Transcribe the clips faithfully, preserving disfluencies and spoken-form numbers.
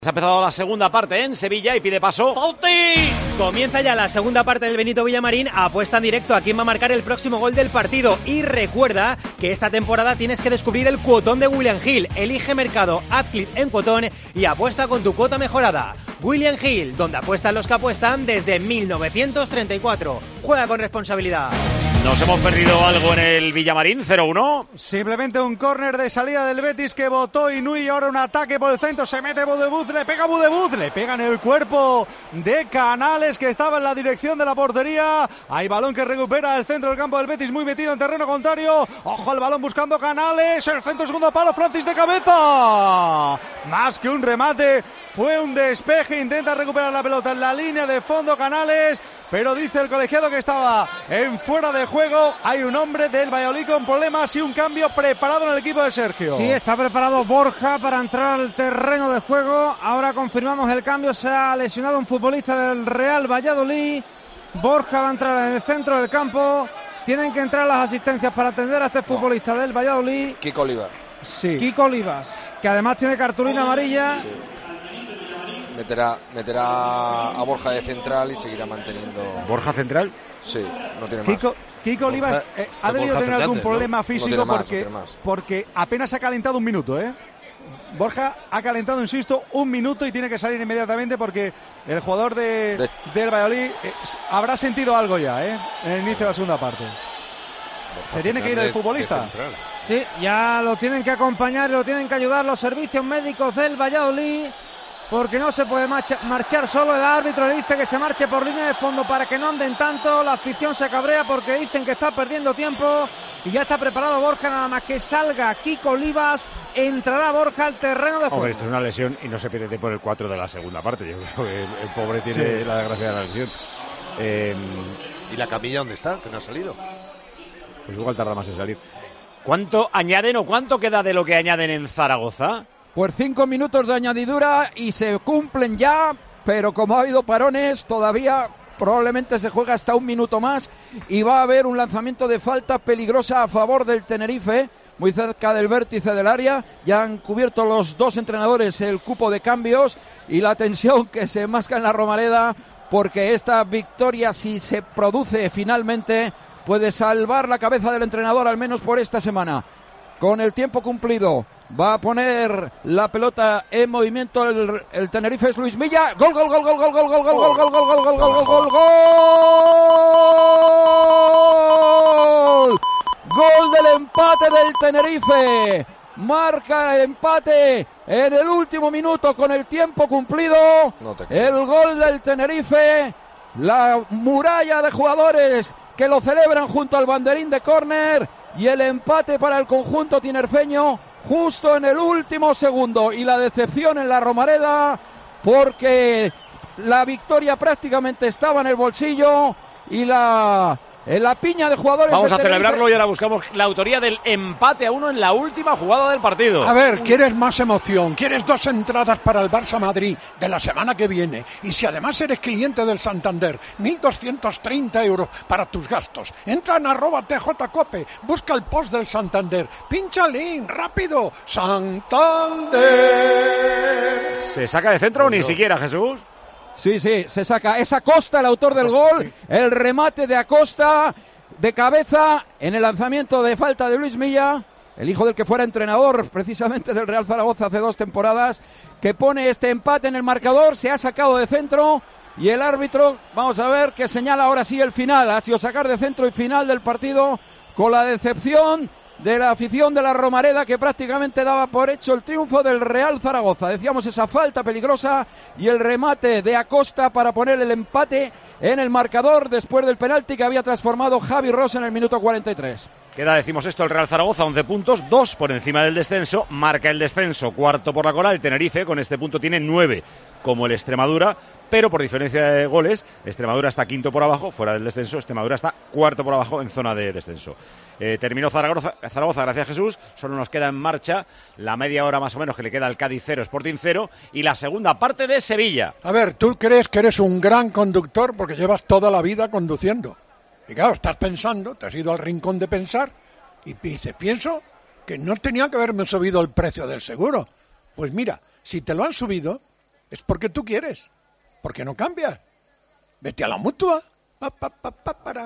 Se ha empezado la segunda parte en Sevilla y pide paso Fauti. Comienza ya la segunda parte del Benito Villamarín. Apuesta en directo a quién va a marcar el próximo gol del partido. Y recuerda que esta temporada tienes que descubrir el cuotón de William Hill. Elige mercado, haz clic en cuotón y apuesta con tu cuota mejorada. William Hill, donde apuestan los que apuestan desde mil novecientos treinta y cuatro. Juega con responsabilidad. Nos hemos perdido algo en el Villamarín, cero uno. Simplemente un córner de salida del Betis que botó Inui y ahora un ataque por el centro. Se mete Budebuz, le pega Budebuz, le pega en el cuerpo de Canales que estaba en la dirección de la portería. Hay balón que recupera el centro del campo del Betis, muy metido en terreno contrario. Ojo al balón buscando Canales, el centro segundo palo, Francis de cabeza. Más que un remate, fue un despeje, intenta recuperar la pelota en la línea de fondo Canales, pero dice el colegiado que estaba en fuera de juego. Hay un hombre del Valladolid con problemas y un cambio preparado en el equipo de Sergio. Sí, está preparado Borja para entrar al terreno de juego. Ahora confirmamos el cambio, se ha lesionado un futbolista del Real Valladolid. Borja va a entrar en el centro del campo. Tienen que entrar las asistencias para atender a este futbolista del Valladolid. Kiko Olivas. Sí. Kiko Olivas, que además tiene cartulina amarilla. Sí. Meterá, meterá a Borja de central y seguirá manteniendo. ¿Borja central? Sí, no tiene Kiko, más. Kiko Olivas eh, ha debido tener algún antes, problema ¿no? físico no más, porque, no porque apenas ha calentado un minuto, ¿eh? Borja ha calentado, insisto, un minuto y tiene que salir inmediatamente porque el jugador de, de... del Valladolid eh, habrá sentido algo ya, ¿eh? En el inicio de la segunda parte. Borja ¿Se tiene que ir el futbolista? Sí, ya lo tienen que acompañar y lo tienen que ayudar los servicios médicos del Valladolid, porque no se puede marcha, marchar solo. El árbitro le dice que se marche por línea de fondo para que no anden tanto. La afición se cabrea porque dicen que está perdiendo tiempo y ya está preparado Borja. Nada más que salga Kiko Olivas, entrará Borja al terreno de juego. Hombre, esto es una lesión y no se pierde por el cuatro de la segunda parte. Yo creo que el pobre tiene sí. la desgracia de la lesión. Eh, ¿Y la camilla dónde está? Que no ha salido. Pues igual tarda más en salir. ¿Cuánto añaden o cuánto queda de lo que añaden en Zaragoza? Pues cinco minutos de añadidura y se cumplen ya, pero como ha habido parones, todavía probablemente se juega hasta un minuto más y va a haber un lanzamiento de falta peligrosa a favor del Tenerife, muy cerca del vértice del área. Ya han cubierto los dos entrenadores el cupo de cambios y la tensión que se masca en la Romareda, porque esta victoria, si se produce finalmente, puede salvar la cabeza del entrenador, al menos por esta semana. Con el tiempo cumplido, va a poner la pelota en movimiento el, el Tenerife, es Luis Milla. Gol, gol, gol, gol, gol, gol, gol, gol, gol, gol, gol, gol, gol, gol, gol, gol. Gol del empate del Tenerife. Marca el empate en el último minuto con el tiempo cumplido. El gol del Tenerife. La muralla de jugadores que lo celebran junto al banderín de córner. Y el empate para el conjunto tinerfeño justo en el último segundo. Y la decepción en la Romareda, porque la victoria prácticamente estaba en el bolsillo y la, en la piña de jugadores. Vamos de a celebrarlo y ahora buscamos la autoría del empate a uno en la última jugada del partido. A ver, ¿quieres más emoción? ¿Quieres dos entradas para el Barça Madrid de la semana que viene? Y si además eres cliente del Santander, mil doscientos treinta euros para tus gastos. Entra en arroba T J Cope, busca el post del Santander, pincha link, rápido, Santander. ¿Se saca de centro o ni siquiera, Jesús? Sí, sí, se saca. Es Acosta el autor del gol. El remate de Acosta de cabeza en el lanzamiento de falta de Luis Milla, el hijo del que fuera entrenador precisamente del Real Zaragoza hace dos temporadas, que pone este empate en el marcador. Se ha sacado de centro y el árbitro, vamos a ver, que señala ahora sí el final. Ha sido sacar de centro y final del partido, con la decepción de la afición de la Romareda, que prácticamente daba por hecho el triunfo del Real Zaragoza. Decíamos, esa falta peligrosa y el remate de Acosta para poner el empate en el marcador después del penalti que había transformado Javi Ross en el minuto cuarenta y tres. Queda, decimos esto, el Real Zaragoza, once puntos, dos por encima del descenso, marca el descenso, cuarto por la cola. El Tenerife con este punto tiene nueve, como el Extremadura, pero por diferencia de goles, Extremadura está quinto por abajo, fuera del descenso. Extremadura está cuarto por abajo en zona de descenso. Eh, terminó Zaragoza, Zaragoza, gracias Jesús. Solo nos queda en marcha la media hora más o menos que le queda al Cádiz cero, Sporting cero, y la segunda parte de Sevilla. A ver, tú crees que eres un gran conductor porque llevas toda la vida conduciendo. Y claro, estás pensando, te has ido al rincón de pensar y dices, pienso que no tenía que haberme subido el precio del seguro. Pues mira, si te lo han subido, es porque tú quieres. ¿Por qué no cambias? Vete a la Mutua. Pa, pa, pa, pa, para.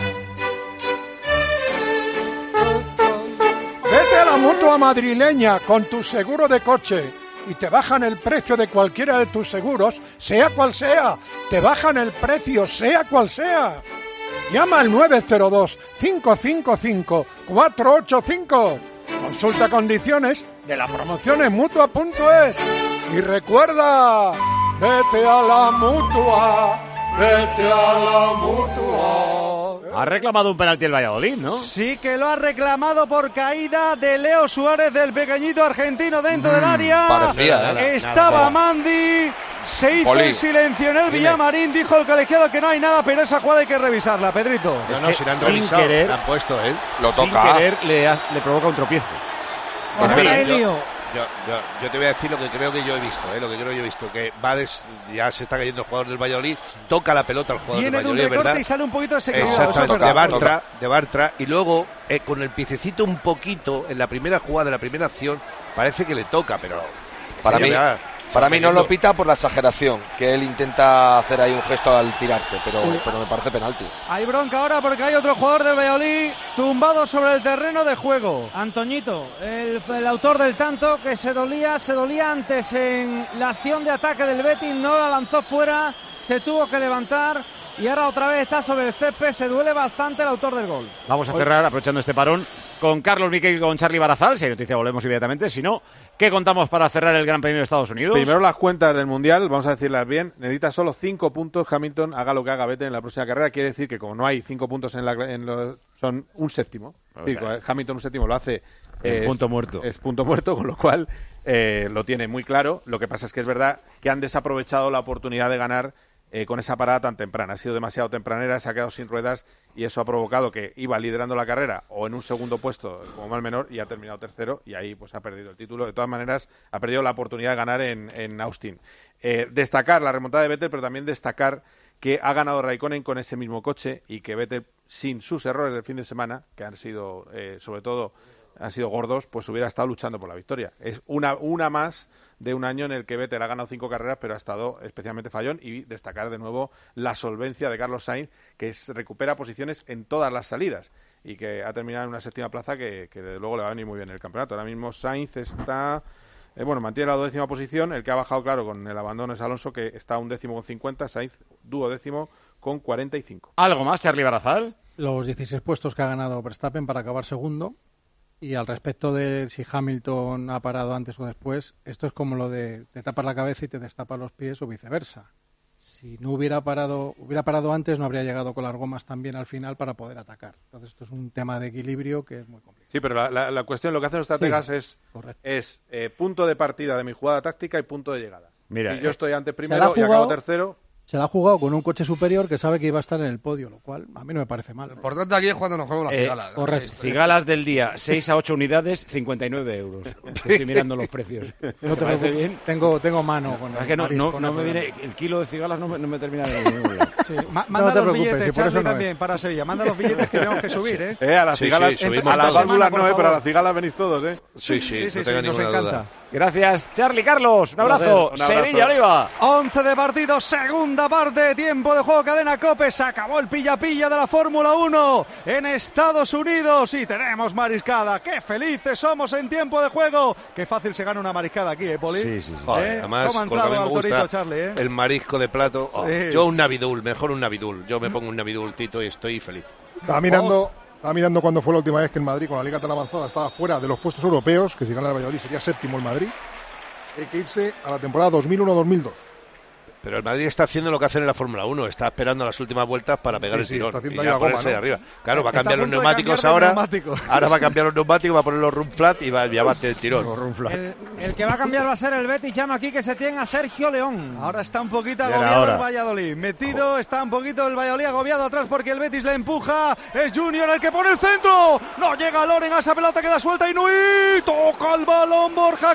Vete a la Mutua madrileña con tu seguro de coche y te bajan el precio de cualquiera de tus seguros, sea cual sea. Te bajan el precio, sea cual sea. Llama al nueve cero dos, cinco cinco cinco, cuatro ocho cinco. Consulta condiciones de la promoción en Mutua punto es. Y recuerda, vete a la Mutua, vete a la Mutua. Ha reclamado un penalti el Valladolid, ¿no? Sí que lo ha reclamado por caída de Leo Suárez, del pequeñito argentino dentro mm, del área. Parecía, nada, Estaba nada, Mandi, se hizo Poli. el silencio en el Dime. Villamarín, dijo el colegiado que no hay nada, pero esa jugada hay que revisarla, Pedrito. No, Es no, que si la han sin revisado, querer- la han puesto, ¿eh? Lo Sin toca. querer le, ha- le provoca un tropiezo. Pues Mira, ahí yo- lío. Yo, yo, yo te voy a decir lo que creo que yo he visto, ¿eh? Lo que creo que yo he visto, que Vades ya se está cayendo el jugador del Valladolid, toca la pelota al jugador Viene del de un Valladolid, recorte ¿verdad? y sale un poquito desequilibrado. eso es Exactamente, verdad. de Bartra, de Bartra, y luego eh, con el piececito un poquito en la primera jugada, de la primera acción, parece que le toca, pero Para Oye, mí, vea, para mí no cayendo. lo pita por la exageración, que él intenta hacer ahí un gesto al tirarse, pero, pero me parece penalti. Hay bronca ahora porque hay otro jugador del Valladolid tumbado sobre el terreno de juego. Antoñito, el, el autor del tanto, que se dolía, se dolía antes en la acción de ataque del Betis, no la lanzó fuera, se tuvo que levantar y ahora otra vez está sobre el césped, se duele bastante el autor del gol. Vamos a cerrar, aprovechando este parón, con Carlos Miquel y con Charlie Barazal. Si hay noticia volvemos inmediatamente. Si no, ¿qué contamos para cerrar el Gran Premio de Estados Unidos? Primero las cuentas del Mundial, vamos a decirlas bien. Necesita solo cinco puntos. Hamilton, haga lo que haga, vete en la próxima carrera. Quiere decir que como no hay cinco puntos en la, en los, son un séptimo. O Sí, sea, Hamilton un séptimo lo hace. el punto muerto. Es punto muerto, con lo cual eh, lo tiene muy claro. Lo que pasa es que es verdad que han desaprovechado la oportunidad de ganar eh, con esa parada tan temprana. Ha sido demasiado tempranera, se ha quedado sin ruedas y eso ha provocado que iba liderando la carrera o en un segundo puesto como mal menor y ha terminado tercero y ahí pues ha perdido el título. De todas maneras, ha perdido la oportunidad de ganar en, en Austin. Eh, destacar la remontada de Vettel, pero también destacar que ha ganado Raikkonen con ese mismo coche y que Vettel, sin sus errores del fin de semana, que han sido, eh, sobre todo, han sido gordos, pues hubiera estado luchando por la victoria. Es una, una más de un año en el que Vettel ha ganado cinco carreras, pero ha estado especialmente fallón. Y destacar de nuevo la solvencia de Carlos Sainz, que es, recupera posiciones en todas las salidas y que ha terminado en una séptima plaza que, que desde luego le va a venir muy bien en el campeonato. Ahora mismo Sainz está... Eh, bueno, mantiene la duodécima posición. El que ha bajado, claro, con el abandono es Alonso, que está un décimo con cincuenta. Sainz, duodécimo con cuarenta y cinco. ¿Algo más, Charlie Barazal? Los dieciséis puestos que ha ganado Verstappen para acabar segundo. Y al respecto de si Hamilton ha parado antes o después, esto es como lo de te tapas la cabeza y te destapas los pies o viceversa. Si no hubiera parado, hubiera parado antes, no habría llegado con las gomas también al final para poder atacar. Entonces esto es un tema de equilibrio que es muy complicado. Sí, pero la, la, la cuestión, lo que hacen los estrategas Sí, es, correcto. es eh, punto de partida de mi jugada táctica y punto de llegada. Mira, y yo eh, estoy ante la ha primero y jugado- acabo tercero. Se la ha jugado con un coche superior que sabe que iba a estar en el podio, lo cual a mí no me parece mal. Lo importante aquí es cuando nos juegamos las Eh, cigalas. correcto. Cigalas del día, seis a ocho unidades, cincuenta y nueve euros. Estoy mirando los precios. No ¿Te te parece preocupes, bien? tengo, tengo mano con Es el que no, marisco, no, no hay me problema. viene, el kilo de cigalas no me, no me termina de ningún lado. Sí, ma- No manda te los preocupes, billetes, si por eso Charlie, no es. también, para Sevilla. Manda los billetes que tenemos que subir, ¿eh? Eh, a las Sí, cigalas, sí, subimos a las todos. válvulas Por no, eh, pero a favor. las cigalas venís todos, ¿eh? Sí, sí, Sí, sí, no sí, tenga nos ninguna encanta. duda. Gracias, Charlie Carlos. Un abrazo. Un abrazo. Sevilla, Oliva. once de partido, segunda parte, tiempo de juego, cadena COPE, se acabó el pilla-pilla de la Fórmula uno en Estados Unidos y tenemos mariscada. ¡Qué felices somos en tiempo de juego! ¡Qué fácil se gana una mariscada aquí, eh, Poli! Sí, sí, sí. Joder, ¿Eh? además, ¿Cómo ha con lo que entrado me al gusta, torito, Charlie, eh? el marisco de plato. Oh, Sí. Yo un navidul, mejor un navidul. Yo me pongo un navidulcito y estoy feliz. Estaba mirando, estaba mirando cuando fue la última vez que el Madrid, con la liga tan avanzada, estaba fuera de los puestos europeos, que si gana el Valladolid sería séptimo el Madrid. Hay que irse a la temporada dos mil uno dos mil dos. Pero el Madrid está haciendo lo que hacen en la Fórmula uno, está esperando las últimas vueltas para pegar Sí, el sí, tirón está haciendo y ahí ya la goma, ponerse ¿no? de arriba. Claro, va a Está cambiar a los punto de neumáticos cambiar de ahora. neumático. Ahora va a cambiar los neumáticos, va a poner los run flat y va, ya va a hacer el tirón. El, el que va a cambiar va a ser el Betis. Llama aquí que se tiene a Sergio León. Ahora está un poquito Ya era agobiado hora. el Valladolid. Metido, está un poquito el Valladolid agobiado atrás porque el Betis le empuja. Es Junior el que pone el centro. No llega Loren a esa pelota, queda suelta y Nui. Toca el balón Borja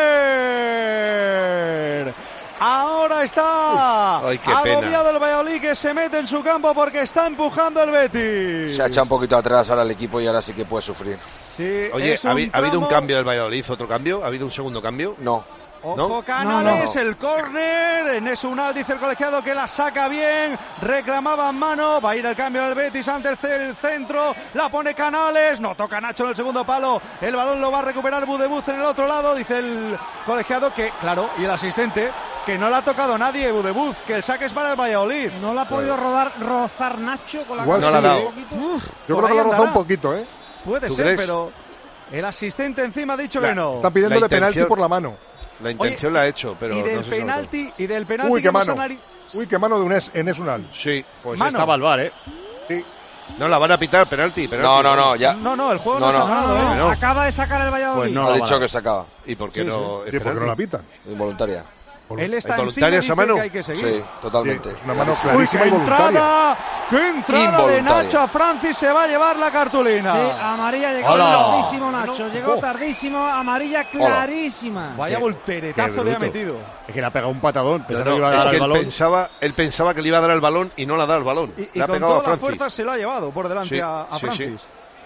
Corner. Ahora está Ay, qué agobiado pena. el Valladolid que se mete en su campo porque está empujando el Betis. Se ha echado un poquito atrás ahora el equipo y ahora sí que puede sufrir. Sí, Oye, es ¿ha, un habi- ha habido un tramo- cambio del Valladolid? ¿Otro cambio? ¿Ha habido un segundo cambio? No, Ojo ¿No? Canales, No, no. el córner. Enes Unal dice el colegiado que la saca bien. Reclamaba en mano. Va a ir el cambio del Betis ante el, c- el centro. La pone Canales. No toca Nacho en el segundo palo. El balón lo va a recuperar Budebuz en el otro lado. Dice el colegiado que, claro, y el asistente, que no le ha tocado nadie Budebuz, que el saque es para el Valladolid. No la ha podido rodar, rozar Nacho con la Igual cabeza sí, un ¿eh? poquito. Uf, Yo por creo que ahí lo ha rozado un andará. poquito, ¿eh? Puede ¿Tú ser, crees? pero el asistente encima ha dicho La- que no. Está pidiéndole La intención- penalti por la mano. La intención la ha hecho, pero y del no sé si lo penalti, y del penalti Uy, que qué hemos mano. anali- Uy, qué mano de un es, en Esunal. toca. Sí. Pues Mano. estaba al bar, ¿eh? Sí. No, la van a pitar, penalti. penalti. No, no, no, ya. No, no, el juego no, No, está no. ganado, No, ¿eh? no, no. acaba de sacar el Valladolid. Pues no. Ha la dicho van a- que se acaba. ¿Y por qué Sí, no? Sí, ¿por qué no la pitan? Involuntaria. Él está ¿Involuntaria encima, esa dice mano? que hay que seguir. Sí, totalmente. Es una mano Uy, clarísima qué y voluntaria. entrada, qué entrada de Involuntaria. Nacho a Francis, se va a llevar la cartulina. Sí, amarilla, llegó ¡Hola! tardísimo Nacho, llegó ¡Oh! tardísimo, amarilla clarísima. Vaya Qué- volteretazo qué le ha bruto. metido. Es que le ha pegado un patadón, No, pensando no, que iba a es dar que el él balón. pensaba, él pensaba que le iba a dar el balón y no le ha dado el balón. Y, y le ha con pegado a toda la Francis. fuerza se lo ha llevado por delante Sí, a, a sí, Francis. sí.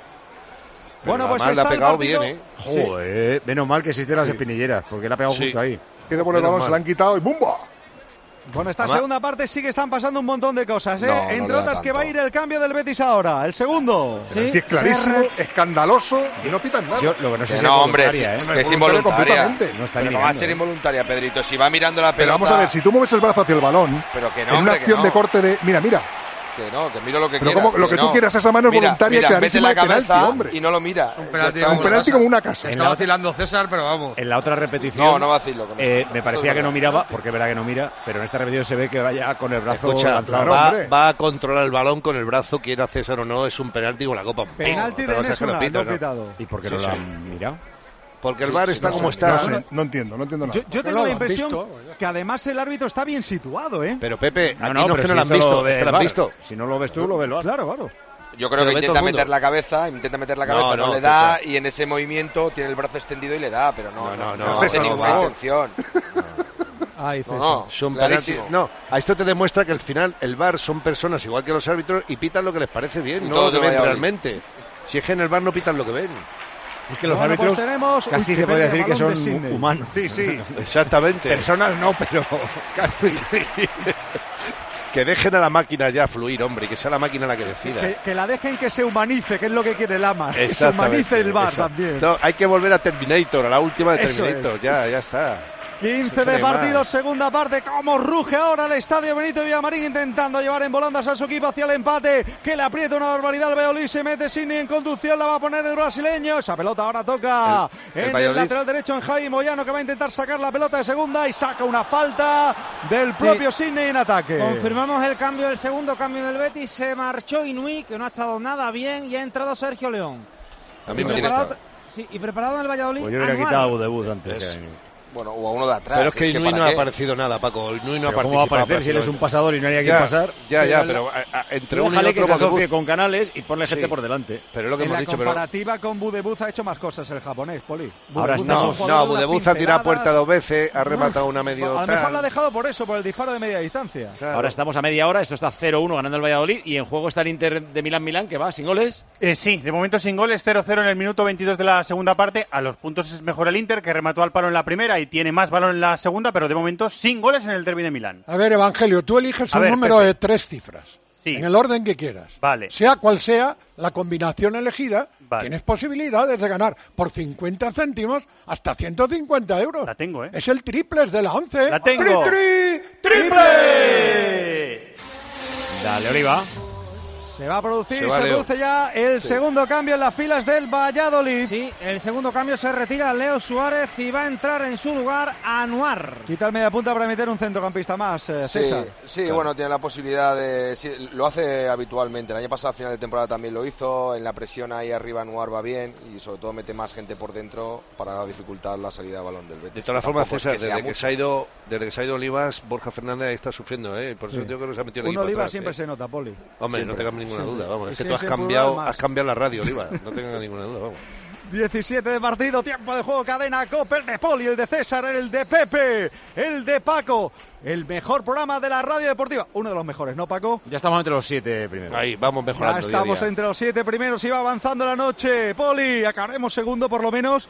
Bueno, Pero pues además le está ha el pegado partido. bien, ¿eh? Joder, menos mal que existen las Sí. espinilleras, porque le ha pegado Sí. justo ahí. Quiere por el Menos balón, mal. se la han quitado y ¡bumba! Bueno, esta Además- segunda parte sí que están pasando un montón de cosas, ¿eh? No, no Entre le da otras que tanto. va a ir el cambio del Betis ahora. El segundo. Penalti es clarísimo, escandaloso y no pitan nada. Yo lo que no sé Que si no, es hombre, voluntaria, sí, ¿eh? es No que es es voluntaria involuntaria. completamente. No está Pero ni va a mirando, ser ¿eh? involuntaria, Pedrito. Si va mirando la Pero pelota. vamos a ver, si tú mueves el brazo hacia el balón, Pero que no, en una hombre, que acción no. de corte de... Mira, mira. Que no, que miro lo que Pero quieras. como- lo que tú no. quieras, esa mano es Mira, voluntaria y mira, mete clarísima la de penalti, cabeza hombre. y no lo mira. Un penalti Ya como Un está. una penalti casa. como una casa. En Está la- vacilando César, pero vamos. En la otra repetición No, no vacilo. que no. eh, me parecía Eso que es no verdad. miraba, porque es verdad que no mira, pero en esta repetición se ve que vaya con el brazo Escucha, lanzado. claro, va, hombre. va a controlar el balón con el brazo, quiera César o no, es un penalti con la copa. Penalti Otra de cosa es que lo Nesuna, pitan, no ¿no? pitado. ¿Y por qué Sí, no sí. lo han mirado? Porque el Sí, bar sí, está no como sé, está. No sé, no entiendo, no entiendo nada. Yo, yo no tengo lo la han impresión visto, que además el árbitro está bien situado, ¿eh? Pero Pepe, No, aquí no, no, es pero que no si lo han esto visto, lo es ve que el lo han V A R. visto. Si no lo ves tú, lo ve el V A R. Claro, claro. Yo creo Pero que ve todo intenta el mundo. meter la cabeza, intenta meter la No, cabeza, no, no, le da César. y en ese movimiento tiene el brazo extendido y le da, pero no, No, no, no, no, hace César, por ninguna favor. intención. Ahí, No, César. no, Es un clarísimo. penalti. No, a esto te demuestra que al final el V A R son personas igual que los árbitros y pitan lo que les parece bien, Y no todos lo que de ven Valladolid. realmente. Si es que en el V A R no pitan lo que ven. Es que los Bueno, árbitros pues tenemos- casi Uy, se qué podría pérdida decir que de balón son de Sidney. humanos. Sí, sí. Exactamente. Personas no, pero casi. Que dejen a la máquina ya fluir, hombre, y que sea la máquina la que decida. Que, que la dejen que se humanice, que es lo que quiere el ama. Que se Exactamente, humanice el V A R exacto. también. No, hay que volver a Terminator, a la última de Eso Terminator. Ya, ya está. quince de Siempre partido, más. segunda parte. Como ruge ahora el estadio Benito Villamarín intentando llevar en volandas a su equipo hacia el empate. Que le aprieta una barbaridad al Valladolid. Se mete Sidney en conducción. La va a poner el brasileño. Esa pelota ahora toca El- el en el Valladolid. lateral derecho en Javi Moyano, que va a intentar sacar la pelota de segunda y saca una falta del propio Sidney en ataque. Confirmamos el cambio, el segundo cambio del Betis. Se marchó Inui, que no ha estado nada bien, y ha entrado Sergio León. A mí Y me preparado, gusta. sí, y preparado en el Valladolid. Pues yo hubiera Anual. quitado a Budebuz antes. Es- que- Bueno, o a uno de atrás. Pero es que es que Inui ¿para no ha qué? aparecido nada, Paco. Inui no ha Pero ¿cómo va a participado aparecer si él es un prácticamente. pasador y no hay a quien Ya, pasar? Ya, ya, Pero pero a- a- entre uno y Déjale que otro se asocie Budebuz. con Canales y ponle gente Sí. por delante. Pero es lo que En hemos la dicho, pero... comparativa con Budebuz ha hecho más cosas el japonés, Poli. Ahora Budebuz estamos- es un No, jugador no, de unas Budebuz ha tirado a puerta pinceladas. dos veces, ha rematado una medio... A lo mejor tal. la ha dejado por eso, por el disparo de media distancia. Claro. Ahora estamos a media hora, esto está cero uno ganando el Valladolid y en juego está el Inter de Milán-Milán que va sin goles. Eh, sí, de momento sin goles, cero cero en el minuto veintidós de la segunda parte. A los puntos es mejor el Inter, que remató al palo en la primera y tiene más balón en la segunda, pero de momento sin goles en el derbi de Milán. A ver, Evangelio, tú eliges A un ver, número Pepe. de tres cifras. Sí. En el orden que quieras. Vale. Sea cual sea la combinación elegida, Vale. tienes posibilidades de ganar por cincuenta céntimos hasta ciento cincuenta euros. La tengo, ¿eh? Es el triples de la once. La tengo. ¡Tri, tri, triple! Dale, Oliva. Se va a producir, Se se, va, Leo. produce ya el segundo cambio en las filas del Valladolid. Sí, el segundo cambio se retira Leo Suárez y va a entrar en su lugar Anuar. Quita el media punta para meter un centrocampista más, eh, Sí, César. sí, bueno, tiene la posibilidad de... sí, lo hace habitualmente. El año pasado, a final de temporada, también lo hizo. En la presión ahí arriba, Anuar va bien. Y sobre todo mete más gente por dentro para dificultar la salida de balón del Betis. De todas formas, Tampoco es César, que sea desde que, mucho. se ha ido, desde que se ha ido Olivas, Borja Fernández ahí está sufriendo, ¿eh? Por eso Sí. yo creo que se ha metido el Un equipo Oliva atrás, siempre ¿eh? se nota, Poli. Hombre, Siempre, no tengas ninguna siempre. duda, vamos. Y Es que si tú has es en plural, cambiado, más. has cambiado la radio, Oliva. No tengas ninguna duda, vamos. diecisiete de partido, tiempo de juego, cadena Copa, el de Poli, el de César, el de Pepe, el de Paco. El mejor programa de la radio deportiva. Uno de los mejores, ¿no, Paco? Ya estamos entre los siete primeros. Ahí, vamos Ya mejorando. día a estamos día. entre los siete primeros y va avanzando la noche. Poli, acabaremos segundo por lo menos.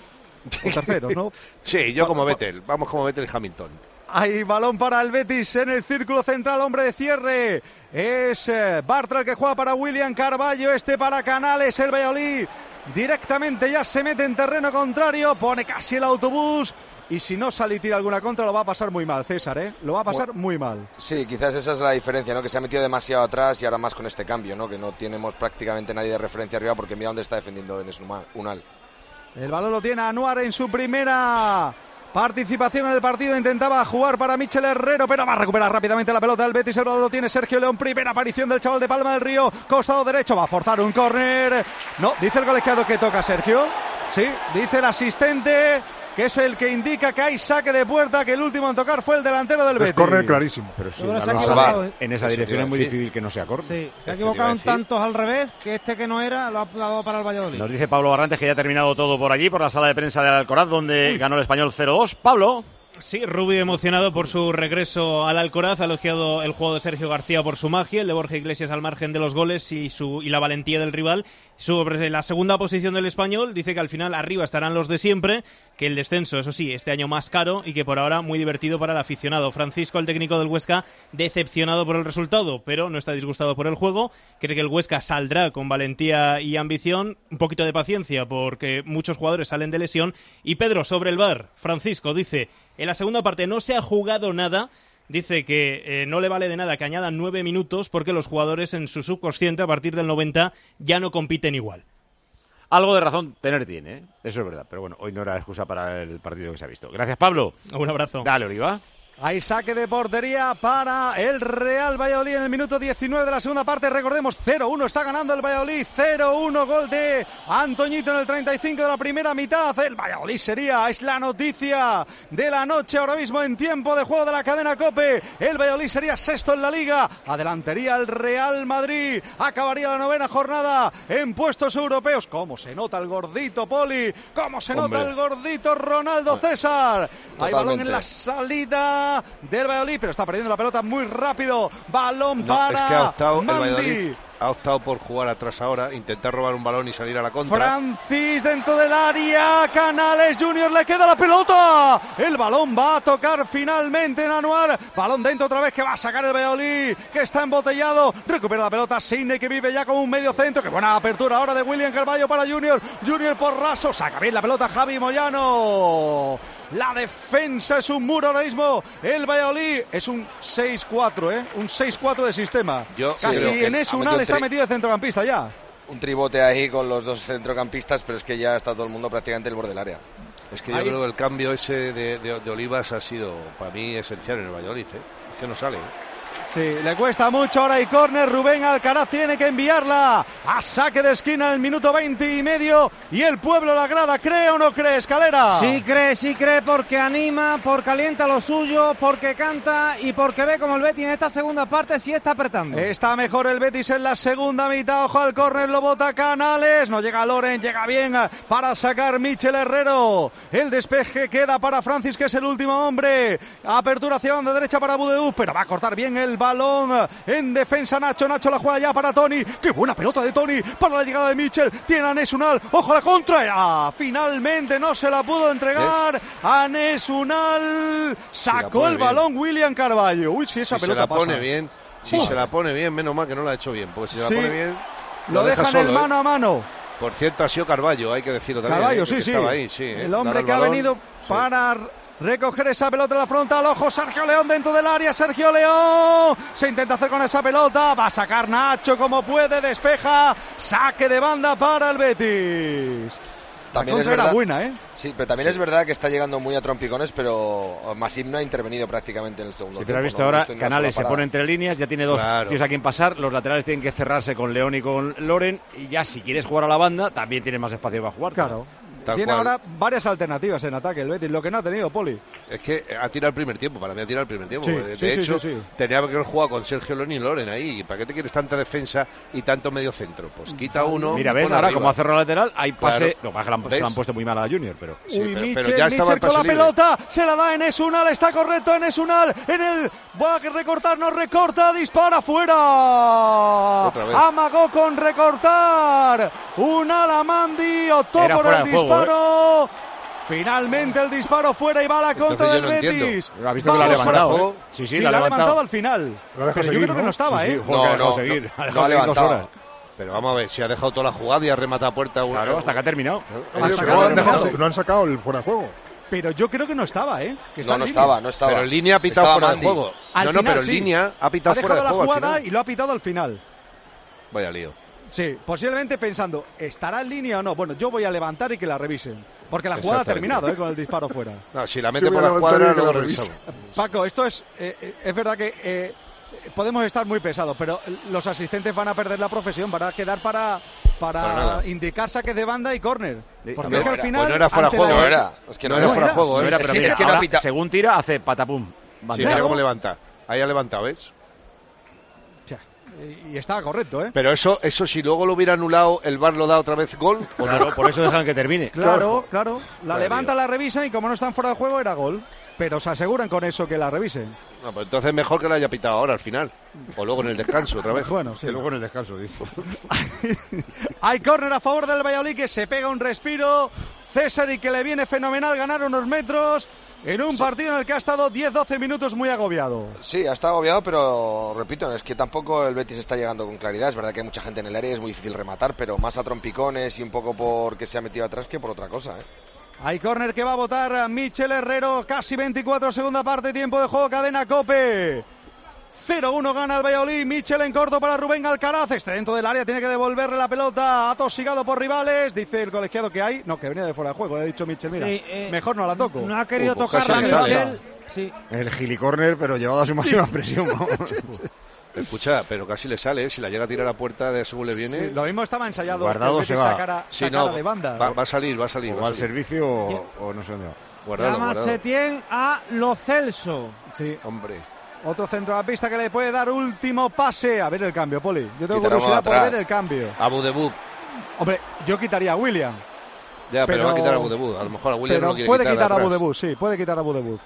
O terceros, ¿no? Sí, yo como Vettel. Vamos como Vettel y Hamilton. Hay balón para el Betis en el círculo central, hombre de cierre. Es eh, Bartra el que juega para William Carballo, este para Canales, el Valladolid. Directamente ya se mete en terreno contrario, pone casi el autobús. Y si no sale y tira alguna contra, lo va a pasar muy mal, César, ¿eh? Lo va a pasar bueno, muy mal. Sí, quizás esa es la diferencia, ¿no? Que se ha metido demasiado atrás y ahora más con este cambio, ¿no? Que no tenemos prácticamente nadie de referencia arriba porque mira dónde está defendiendo Enes Unal. El balón lo tiene Anuar en su primera participación en el partido, intentaba jugar para Michel Herrero, pero va a recuperar rápidamente la pelota del Betis, el balón lo tiene Sergio León, primera aparición del chaval de Palma del Río, costado derecho, va a forzar un córner, no, dice el colegiado que toca Sergio, sí, dice el asistente, que es el que indica que hay saque de puerta, que el último en tocar fue el delantero del Betis. Es córner clarísimo. Pero si no salva en esa dirección es muy difícil que no sea córner. Sí, se ha equivocado en tantos al revés, que este que no era lo ha dado para el Valladolid. Nos dice Pablo Barrantes que ya ha terminado todo por allí, por la sala de prensa del Alcoraz, donde Uy. ganó el Español cero dos. Pablo. Sí, Rubio emocionado por su regreso al Alcoraz, ha elogiado el juego de Sergio García por su magia, el de Borja Iglesias al margen de los goles y su y la valentía del rival. Sobre la segunda posición del Español, dice que al final arriba estarán los de siempre, que el descenso, eso sí, este año más caro y que por ahora muy divertido para el aficionado. Francisco, el técnico del Huesca, decepcionado por el resultado, pero no está disgustado por el juego, cree que el Huesca saldrá con valentía y ambición, un poquito de paciencia porque muchos jugadores salen de lesión. Y Pedro, sobre el V A R, Francisco dice: en la segunda parte no se ha jugado nada. Dice que eh, no le vale de nada que añadan nueve minutos porque los jugadores en su subconsciente a partir del noventa ya no compiten igual. Algo de razón tener tiene, ¿eh? Eso es verdad. Pero bueno, hoy no era excusa para el partido que se ha visto. Gracias, Pablo. Un abrazo. Dale, Oliva. Hay saque de portería para el Real Valladolid en el minuto diecinueve de la segunda parte. Recordemos, cero uno está ganando el Valladolid. cero uno, gol de Antoñito en el treinta y cinco de la primera mitad. El Valladolid sería, es la noticia de la noche ahora mismo en tiempo de juego de la cadena COPE. El Valladolid sería sexto en la Liga. Adelantaría el Real Madrid. Acabaría la novena jornada en puestos europeos. ¿Cómo se nota el gordito Poli? ¿Cómo se Hombre. nota el gordito Ronaldo César? Totalmente. Hay balón en la salida del Valladolid, pero está perdiendo la pelota muy rápido. Balón no, para es que ha optado, Mandi. Ha optado por jugar atrás ahora, intentar robar un balón y salir a la contra. Francis dentro del área, Canales Junior, le queda la pelota. El balón va a tocar finalmente en Anuar. Balón dentro otra vez que va a sacar el Valladolid, que está embotellado. Recupera la pelota Sidney, que vive ya como un medio centro. Qué buena apertura ahora de William Carballo para Junior. Junior por raso, saca bien la pelota Javi Moyano. La defensa es un muro ahora mismo. El Valladolid es un seis cuatro, ¿eh? Un seis cuatro de sistema. Yo Casi en eso Unal está metido de centrocampista ya. Un tribote ahí con los dos centrocampistas, pero es que ya está todo el mundo prácticamente en el borde del área. Es que yo ahí. creo que el cambio ese de, de, de Olivas ha sido para mí esencial en el Valladolid, ¿eh? Es que no sale, ¿eh? Sí, le cuesta mucho ahora y córner. Rubén Alcaraz tiene que enviarla a saque de esquina en el minuto veinte y medio. Y el pueblo la grada, ¿cree o no cree, Escalera? Sí cree, sí cree, porque anima, porque alienta lo suyo, porque canta y porque ve como el Betis en esta segunda parte sí está apretando. Está mejor el Betis en la segunda mitad. Ojo al córner, lo bota Canales. No llega Loren, llega bien para sacar Michel Herrero. El despeje queda para Francis, que es el último hombre. Apertura hacia banda derecha para Budeuz, pero va a cortar bien el balón en defensa Nacho, Nacho la juega ya para Toni, qué buena pelota de Toni para la llegada de Michel, tiene a Anes Unal, ojo a la contra, ah, finalmente no se la pudo entregar a Anes Unal, sacó si el balón bien. William Carballo, uy si esa si pelota se la pasa. pone bien, si uh. se la pone bien, menos mal que no la ha hecho bien, porque si se sí. la pone bien lo, lo deja dejan solo, el mano ¿eh? a mano. Por cierto ha sido Carballo, hay que decirlo también. Carballo, ¿eh? sí, sí. Ahí, sí ¿eh? El hombre Dar que el ha balón, venido sí. para recoger esa pelota en la frontal, ojo Sergio León dentro del área, Sergio León se intenta hacer con esa pelota, va a sacar Nacho como puede, despeja, saque de banda para el Betis. También es verdad, buena, ¿eh? Sí, pero también es verdad que está llegando muy a trompicones, pero Masip no ha intervenido prácticamente en el segundo sí, tiempo. Pero has visto no, ahora, no Canales se pone entre líneas, ya tiene dos claro. tíos a quien pasar, los laterales tienen que cerrarse con León y con Loren, y ya si quieres jugar a la banda, también tienes más espacio para jugar. Claro. Tal Tiene cual. ahora varias alternativas en ataque el Betis, lo que no ha tenido Poli. Es que ha tirado el primer tiempo, para mí ha tirado el primer tiempo. Sí, de sí, hecho, sí, sí, sí. tenía que haber jugado con Sergio León y Loren ahí. ¿Para qué te quieres tanta defensa y tanto medio centro? Pues quita uno. Mira, ves, ahora como ha cerrado lateral, hay pase. Claro. No, se, la han, se la han puesto muy mal a Junior, pero. Sí, Uy, pero, Michel, pero ya Michel con la libre. pelota, se la da Enes Unal, está correcto Enes Unal, en el, va a recortar, no recorta, dispara fuera. Amagó con recortar, Unal a Mandi, optó por el disparo. Juego, ¿eh? Finalmente el disparo fuera y va a la contra del no Betis. ¿Ha visto que la ha levantado? ¿eh? Sí, sí, Sí, la ha la ha levantado. levantado al final. Lo deja Pero yo seguir, creo que ¿no? no estaba, Sí, sí, ¿eh? joder, que ha dejado seguir. Ha no dejado ha seguir dos levantado. horas. Pero vamos a ver, si ha dejado toda la jugada y ha rematado a puerta. Una... Claro, hasta que ha terminado. Oye, Hasta pero que no ha han, dejado- terminado. no han sacado el fuera de juego. Pero yo creo que no estaba, ¿eh? Que está No, en no línea. estaba, no estaba. Pero en línea ha pitado Estaba fuera Mandy. de juego. Al no, no, final, pero en sí. línea ha pitado Ha fuera dejado de la juego. al jugada final. y lo ha pitado al final. Vaya lío. Sí, posiblemente pensando, ¿estará en línea o no? Bueno, yo voy a levantar y que la revisen. Porque la jugada ha Exactamente. terminado, ¿eh? Con el disparo fuera. No, si la mete Sí, por voy a la levantar cuadra, y que luego la revise. revisamos. Paco, esto es, eh, eh, es verdad que eh, podemos estar muy pesados, pero los asistentes van a perder la profesión, van a quedar para, para, Para nada. indicar saques de banda y córner. Porque no es que al era. final... Pues no era fuera ante juego, la- No era. Es que no, No era fuera de era. juego, No ¿eh? era, Es pero que- mira, es que no ha ahora, pitado. según tira, hace patapum. Sí, Bandera. mira cómo levanta. Ahí ha levantado, ¿ves? Y estaba correcto, ¿eh? Pero eso, eso si luego lo hubiera anulado, el V A R lo da otra vez gol. ¿o no? Claro, por eso dejan que termine. Claro, claro. La Vale, levanta, Dios. la revisan y como no están fuera de juego era gol. Pero se aseguran con eso que la revisen. No, pues entonces mejor que la haya pitado ahora al final. O luego en el descanso otra vez. Bueno, sí. Que luego en el descanso, dice. Hay córner a favor del Valladolid que se pega un respiro. César y que le viene fenomenal ganar unos metros en un partido en el que ha estado diez doce minutos muy agobiado. Sí, ha estado agobiado, pero repito, es que tampoco el Betis está llegando con claridad. Es verdad que hay mucha gente en el área y es muy difícil rematar, pero más a trompicones y un poco porque se ha metido atrás que por otra cosa, ¿eh? Hay córner que va a votar Michel Herrero, casi veinticuatro, segunda parte, tiempo de juego, cadena COPE. cero uno gana el Valladolid, Michel en corto para Rubén Alcaraz, este dentro del área, tiene que devolverle la pelota, atosigado por rivales, dice el colegiado que hay, no, que venía de fuera de juego, le ha dicho Michel, mira, Sí, eh, mejor no la toco. No ha querido Uh, pues tocarla casi le sale. Michel. Sí. El gilicorner, pero llevado a su máxima presión. Escucha, pero casi le sale, ¿eh? Si la llega a tirar a puerta de según le viene. Sí, lo mismo estaba ensayado, Guardado que el se Betis va. sacara, Sí, sacara no, de banda. Va, va a salir, va a salir. O va va a al salir. servicio o, o no sé dónde va. Guardado, Llama guardado. Setién a Lo Celso. Sí. Hombre. Otro centrocampista que le puede dar último pase. A ver el cambio, Poli. Yo tengo Quitará uno curiosidad de por atrás. ver el cambio. Abu Debut. Hombre, yo quitaría a William. Ya, pero, Pero- va a quitar a Abu Debut. A lo mejor a William Pero no lo quiere puede quitar, quitar, de a atrás. Budebuz, sí, puede quitar a Budebuz.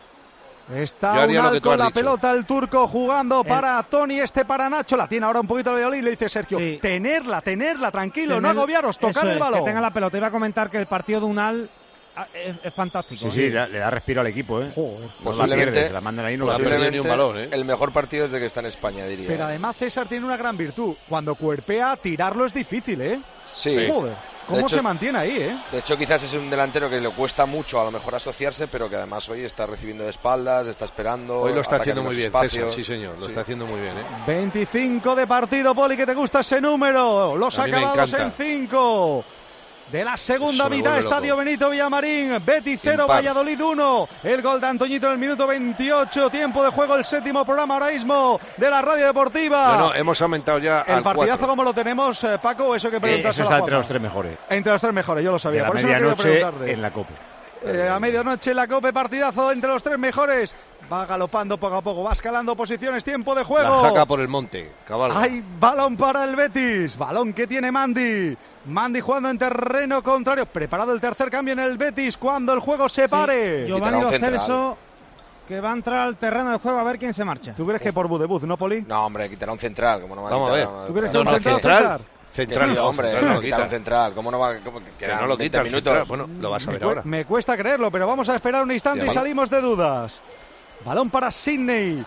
Está Yo haría lo Unal que tú con has la dicho. pelota, el turco jugando para Tony, este para Nacho, la tiene ahora un poquito el Valladolid, le dice Sergio, Sí. tenerla, tenerla, tranquilo, no Tener- agobiaros, tocar eso el es, balón. Que tenga la pelota. Iba a comentar que el partido de Unal ah, es, es fantástico. Sí, ¿eh? sí, le, le da respiro al equipo, ¿eh? Joder. No la Posiblemente, pierde, se la mandan ahí, no la pierde. posiblemente ni un balón, ¿eh? el mejor partido desde que está en España, diría. Pero además César tiene una gran virtud, cuando cuerpea, tirarlo es difícil, ¿eh? Sí. Joder, cómo De hecho- se mantiene ahí, ¿eh? De hecho, quizás es un delantero que le cuesta mucho a lo mejor asociarse, pero que además hoy está recibiendo de espaldas, está esperando. Hoy lo está ataca haciendo en muy los bien, espacios. César. Sí, señor. Lo Sí. está haciendo muy bien, ¿eh? veinticinco de partido, Poli, que te gusta ese número. Los A mí me acabados encanta. en cinco. De la segunda Eso me mitad, vuelve loco. Estadio Benito Villamarín, Betis cero, Impar. Valladolid uno. El gol de Antoñito en el minuto veintiocho. Tiempo de juego, el séptimo programa ahora mismo de la radio deportiva. No, no, hemos aumentado ya el al partidazo, cuatro. ¿cómo lo tenemos, eh, Paco? ¿O eso que Eh, preguntas eso está entre los tres mejores. Entre los tres mejores, yo lo sabía. De la Por eso no quería medianoche preguntarte. en la Copa. Eh, a medianoche la Cope, partidazo entre los tres mejores. Va galopando poco a poco, va escalando posiciones, tiempo de juego. La jaca por el monte, cabalga. Hay balón para el Betis, balón que tiene Mandy. Mandy jugando en terreno contrario. Preparado el tercer cambio en el Betis cuando el juego se pare. Giovanni Lo Celso, que va a entrar al terreno de juego a ver quién se marcha. ¿Tú crees que por Budebuz, no, Poli? No, hombre, quitará un central. ¿Cómo no va a Vamos a ver. quitar? ¿Tú crees que No, un no, central, central. César? Central, Que sí, no, hombre, central no no lo quitar un quita. central. ¿Cómo no va cómo- Que quedan no lo veinte quita el minutos? central. Bueno, lo vas a Me, ver cu- ahora. me cuesta creerlo, pero vamos a esperar un instante Ya, y vale. salimos de dudas. Balón para Sidney.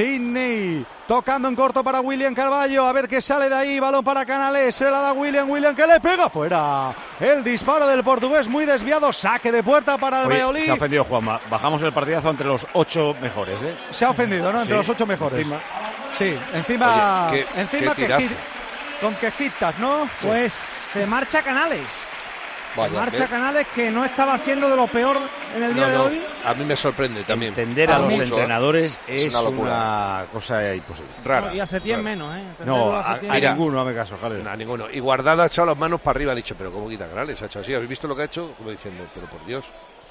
Sidney tocando en corto para William Carballo. A ver qué sale de ahí. Balón para Canales. Se la da William. William que le pega fuera. El disparo del portugués muy desviado. Saque de puerta para el Oye, Valladolid. se ha ofendido Juanma. Bajamos el partidazo entre los ocho mejores, ¿eh? Se ha ofendido, ¿no? Entre Sí, los ocho mejores. encima. Sí, encima. Oye, qué- encima qué que tirazo. con quejitas, ¿no? Pues se marcha Canales. Vaya, se marcha ¿qué? Canales, que no estaba haciendo de lo peor en el día No, de no, hoy. a mí me sorprende también. Entender a Ah, los mucho, ¿eh? entrenadores Es es una una, locura. cosa imposible. Rara. Y a Setién rara. menos, ¿eh? No, Entenderlo a, Setién a menos. ninguno, me caso, Javier. No, a ninguno. Y Guardado ha echado las manos para arriba. Ha dicho, pero ¿cómo quita Canales? Ha hecho así. ¿Habéis visto lo que ha hecho? Como diciendo, pero por Dios.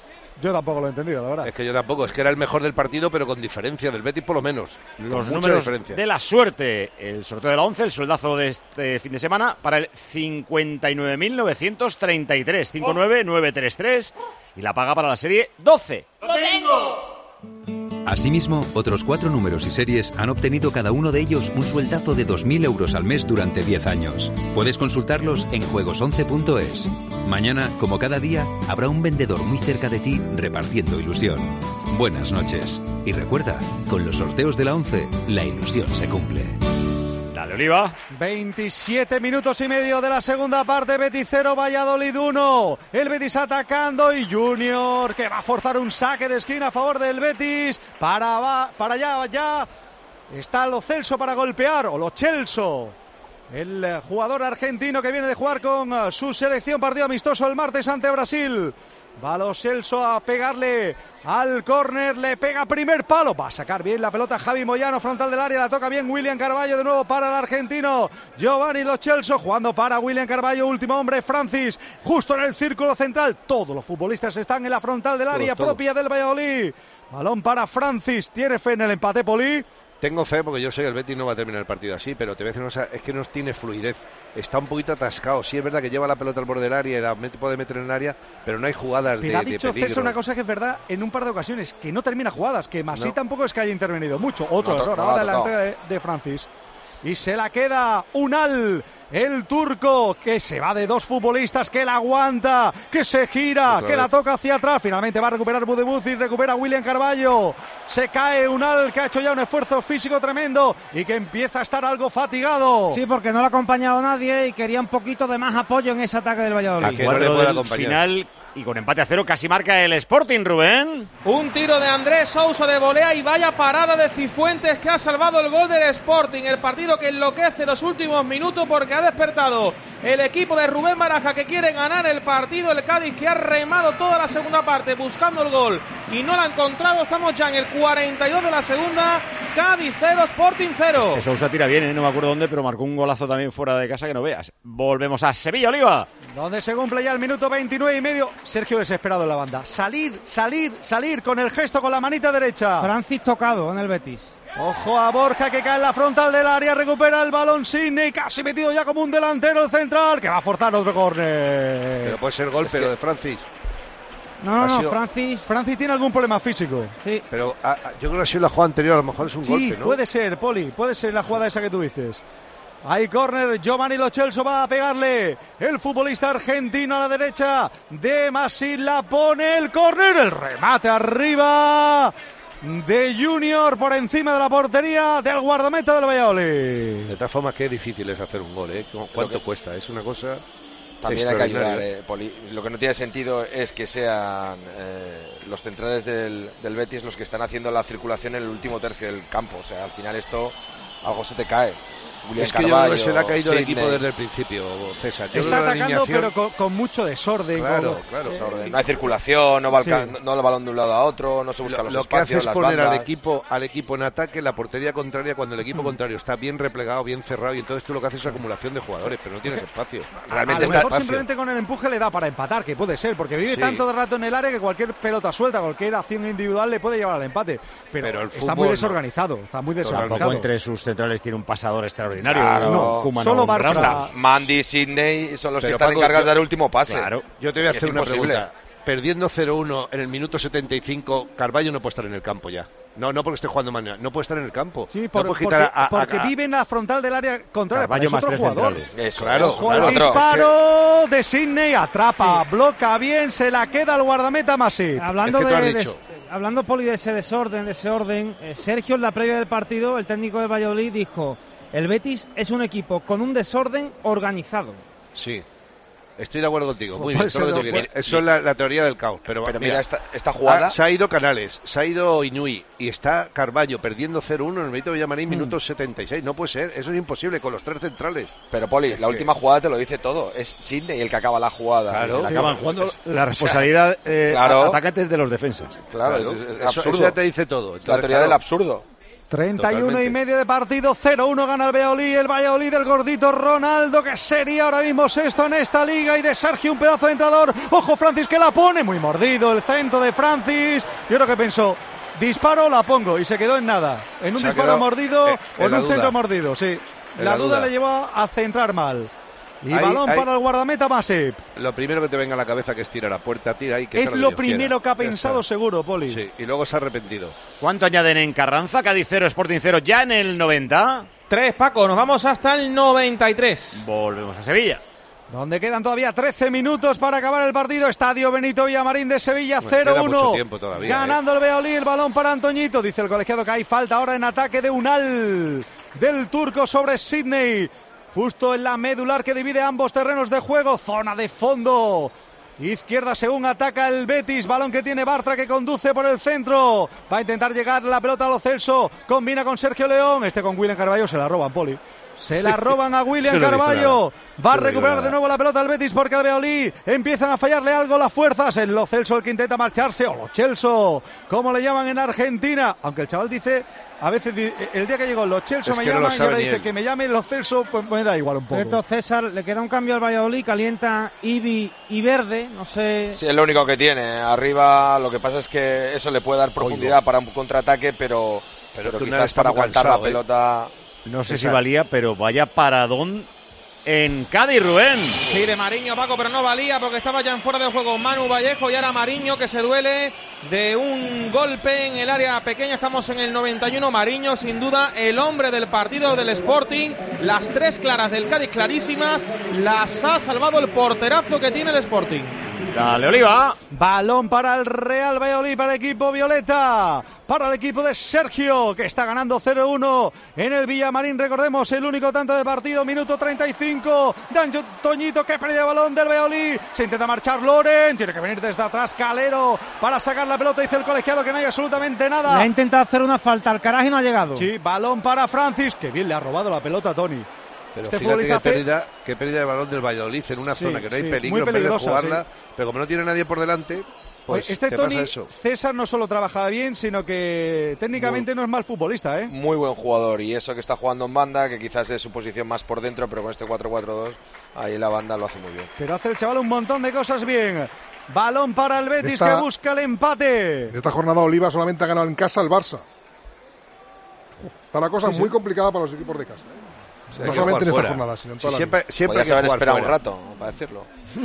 Yo tampoco lo he entendido, la verdad. Es que yo tampoco. Es que era el mejor del partido, pero con diferencia. Del Betis por lo menos. Con Los mucha números diferencia. de la suerte. El sorteo de la once, el sueldazo de este fin de semana para el cincuenta y nueve mil novecientos treinta y tres. cincuenta y nueve mil novecientos treinta y tres. Y la paga para la serie doce. Asimismo, otros cuatro números y series han obtenido cada uno de ellos un sueldazo de dos mil euros al mes durante diez años. Puedes consultarlos en juegos once punto es. Mañana, como cada día, habrá un vendedor muy cerca de ti repartiendo ilusión. Buenas noches. Y recuerda, con los sorteos de la once, la ilusión se cumple. Dale, Oliva. veintisiete minutos y medio de la segunda parte. Betis cero, Valladolid uno. El Betis atacando y Junior que va a forzar un saque de esquina a favor del Betis. Para, va, para allá, ya está Lo Celso para golpear, o Lo Celso. El jugador argentino que viene de jugar con su selección, partido amistoso el martes ante Brasil. Va Lo Celso a pegarle al córner, le pega primer palo, va a sacar bien la pelota Javi Moyano, frontal del área, la toca bien William Carballo, de nuevo para el argentino Giovanni Lo Celso, jugando para William Carballo, último hombre Francis, justo en el círculo central, todos los futbolistas están en la frontal del área todo, propia todo. del Valladolid, balón para Francis, tiene fe en el empate, Poli. Tengo fe porque yo sé que el Betis no va a terminar el partido así, pero te voy a decir una cosa, es que no tiene fluidez, está un poquito atascado. Sí es verdad que lleva la pelota al borde del área y la puede meter en el área, pero no hay jugadas pero de, ha dicho de peligro. César una cosa que es verdad en un par de ocasiones, que no termina jugadas, que Masí no. tampoco es que haya intervenido mucho. Otro no, error no, ahora en la entrega de, de Francis. Y se la queda Unal, el turco, que se va de dos futbolistas, que la aguanta, que se gira, Otra que vez. la toca hacia atrás. Finalmente va a recuperar Budebuz y recupera William Carballo. Se cae Unal, que ha hecho ya un esfuerzo físico tremendo y que empieza a estar algo fatigado. Sí, porque no le ha acompañado nadie y quería un poquito de más apoyo en ese ataque del Valladolid. A que no le puede acompañar. Final. Y con empate a cero casi marca el Sporting, Rubén. Un tiro de Andrés Sousa de volea y vaya parada de Cifuentes que ha salvado el gol del Sporting. El partido que enloquece los últimos minutos porque ha despertado el equipo de Rubén Baraja que quiere ganar el partido. El Cádiz que ha remado toda la segunda parte buscando el gol y no lo ha encontrado. Estamos ya en el cuarenta y dos de la segunda. Cádiz cero, Sporting cero. Es que Sousa tira bien, ¿eh? No me acuerdo dónde, pero marcó un golazo también fuera de casa que no veas. Volvemos a Sevilla, Oliva. Donde se cumple ya el minuto veintinueve y medio. Sergio desesperado en la banda. Salir, salir, salir con el gesto con la manita derecha. Francis tocado en el Betis. Ojo a Borja que cae en la frontal del área, recupera el balón Sidney, casi metido ya como un delantero el central, que va a forzar otro córner. Pero puede ser gol, es pero que... de Francis. No, no, no, sido... Francis... Francis tiene algún problema físico. Sí. Pero a, a, yo creo que ha sido la jugada anterior, a lo mejor es un sí, golpe, ¿no? Sí, puede ser, Poli, puede ser la jugada esa que tú dices. Hay córner, Giovanni Lo Celso va a pegarle. El futbolista argentino a la derecha de Masí, la pone el córner, el remate arriba de Junior por encima de la portería del guardameta del Valladolid. De todas formas, qué difícil es hacer un gol, ¿eh? ¿Cuánto que... cuesta? Es una cosa... También hay que ayudar, eh, Poli. Lo que no tiene sentido es que sean eh, los centrales del, del Betis los que están haciendo la circulación en el último tercio del campo. O sea, al final esto, algo se te cae. William es que Carballo, yo creo que se le ha caído Sidney. el equipo desde el principio, César. Yo Está atacando, alineación... pero con, con mucho desorden. Claro, con... claro. Desorden. No hay circulación, no va, el, sí. no, no el balón de un lado a otro, no se buscan los lo espacios, que hace es las poner bandas. al equipo, al equipo en ataque, la portería contraria, cuando el equipo contrario está bien replegado, bien cerrado, y entonces tú lo que haces es acumulación de jugadores, pero no tienes espacio. Realmente a lo mejor simplemente con el empuje le da para empatar, que puede ser, porque vive sí. tanto de rato en el área que cualquier pelota suelta, cualquier acción individual le puede llevar al empate. Pero, pero el está muy desorganizado, no. está muy desorganizado. Tampoco entre sus centrales tiene un pasador extraordinario. Claro. No, Kuma, solo no, marca. Mandy, Sidney son los pero que están Paco, encargados yo, de dar el último pase. Claro. Yo te voy es a hacer es una imposible. pregunta. Perdiendo cero uno en el minuto setenta y cinco, Carballo no puede estar en el campo ya. No, no porque esté jugando mañana, no puede estar en el campo. Sí, por, no porque, a, a, porque a, vive en la frontal del área contraria. Carballo es otro más jugador. Eso, claro, Ojo claro, al disparo de Sidney, atrapa, sí. bloca bien, se la queda el guardameta Masip. Hablando es que de, de hablando Poli de ese desorden, de ese orden, eh, Sergio en la previa del partido, el técnico de Valladolid dijo: el Betis es un equipo con un desorden organizado. Sí. Estoy de acuerdo contigo, muy pues bien, todo lo que mira, Eso es la, la teoría del caos. Pero, pero mira, mira, esta, esta jugada... Ha, se ha ido Canales, se ha ido Inui y está Carballo perdiendo cero uno en el Benito Villamarín, mm. minuto setenta y seis. No puede ser, eso es imposible con los tres centrales. Pero Poli, es la que... última jugada te lo dice todo. Es Sidney el que acaba la jugada. Claro, sí, acaban jugando la responsabilidad eh, claro. atacantes de los defensas. Claro, claro. Es, es, es eso, absurdo. Eso ya te dice todo. Entonces, la teoría claro, del absurdo. treinta y uno Totalmente. Y medio de partido, cero uno gana el Valladolid, el Valladolid del gordito Ronaldo, que sería ahora mismo sexto en esta liga, y de Sergio un pedazo de entrador. Ojo Francis que la pone, muy mordido el centro de Francis. Yo creo que pensó, disparo, la pongo, y se quedó en nada. En un disparo mordido en, o en un duda. centro mordido, sí. En la, la duda, duda le llevó a centrar mal. Y ahí, balón ahí. para el guardameta Masip. Lo primero que te venga a la cabeza que es tirar a puerta, tira ahí. Que es lo primero quiera. que ha pensado seguro, Poli. Sí, y luego se ha arrepentido. ¿Cuánto añaden en Carranza? Cádiz cero, Sporting cero, ya en el noventa. Tres, Paco, nos vamos hasta el noventa y tres. Volvemos a Sevilla. Donde quedan todavía trece minutos para acabar el partido. Estadio Benito Villamarín de Sevilla, cero uno. Ganando ¿eh? el Valladolid, el balón para Antoñito. Dice el colegiado que hay falta ahora en ataque de Unal. Del turco sobre Sidney. Justo en la medular que divide ambos terrenos de juego. Zona de fondo. Izquierda según ataca el Betis. Balón que tiene Bartra que conduce por el centro. Va a intentar llegar la pelota a Lo Celso. Combina con Sergio León. Este con William Carballo se la roban, Poli. Se la roban a William Carballo. Va a recuperar de nuevo la pelota el Betis porque el Valladolid empiezan a fallarle algo las fuerzas. En Lo Celso el que intenta marcharse. O Lo Celso, como le llaman en Argentina. Aunque el chaval dice... A veces, el día que llegó Lo Celso me llaman y ahora dice que me llame Lo Celso, pues me da igual un poco. Esto, César, le queda un cambio al Valladolid, calienta Ibi y Verde, no sé... Sí, es lo único que tiene. Arriba lo que pasa es que eso le puede dar profundidad Oigo. para un contraataque, pero, pero, pero quizás para aguantar cansado, la pelota... ¿eh? No sé César. si valía, pero vaya paradón en Cádiz, Rubén. Sí, de Mariño, Paco, pero no valía porque estaba ya en fuera de juego Manu Vallejo y ahora Mariño que se duele de un golpe en el área pequeña. Estamos en el noventa y uno. Mariño, sin duda, el hombre del partido del Sporting. Las tres claras del Cádiz, clarísimas. Las ha salvado el porterazo que tiene el Sporting. Dale, Oliva. Balón para el Real Valladolid, para el equipo violeta, para el equipo de Sergio, que está ganando cero uno en el Villamarín. Recordemos, el único tanto de partido, minuto treinta y cinco. Dan Toñito, que pérdida de balón del Valladolid. Se intenta marchar Loren, tiene que venir desde atrás Calero para sacar la pelota. Dice el colegiado que no hay absolutamente nada. Le ha intentado hacer una falta al carajo y no ha llegado. Sí, balón para Francis, que bien le ha robado la pelota a Tony. Pero este fíjate que pérdida, que pérdida de balón del Valladolid en una sí, zona que no hay sí, peligro en vez de jugarla, sí. Pero como no tiene nadie por delante, pues este te Tony pasa eso. César no solo trabajaba bien, sino que técnicamente muy, no es mal futbolista, ¿eh? Muy buen jugador, y eso que está jugando en banda, que quizás es su posición más por dentro, pero con este cuatro cuatro dos, ahí la banda lo hace muy bien. Pero hace el chaval un montón de cosas bien. Balón para el Betis esta, que busca el empate. En esta jornada Oliva solamente ha ganado en casa el Barça. Está la cosa sí, muy sí. complicada para los equipos de casa, ¿eh? O sea, no solamente en esta fuera. jornada, sino en toda sí, la siempre, siempre hay que haber esperado fuera. un rato para decirlo.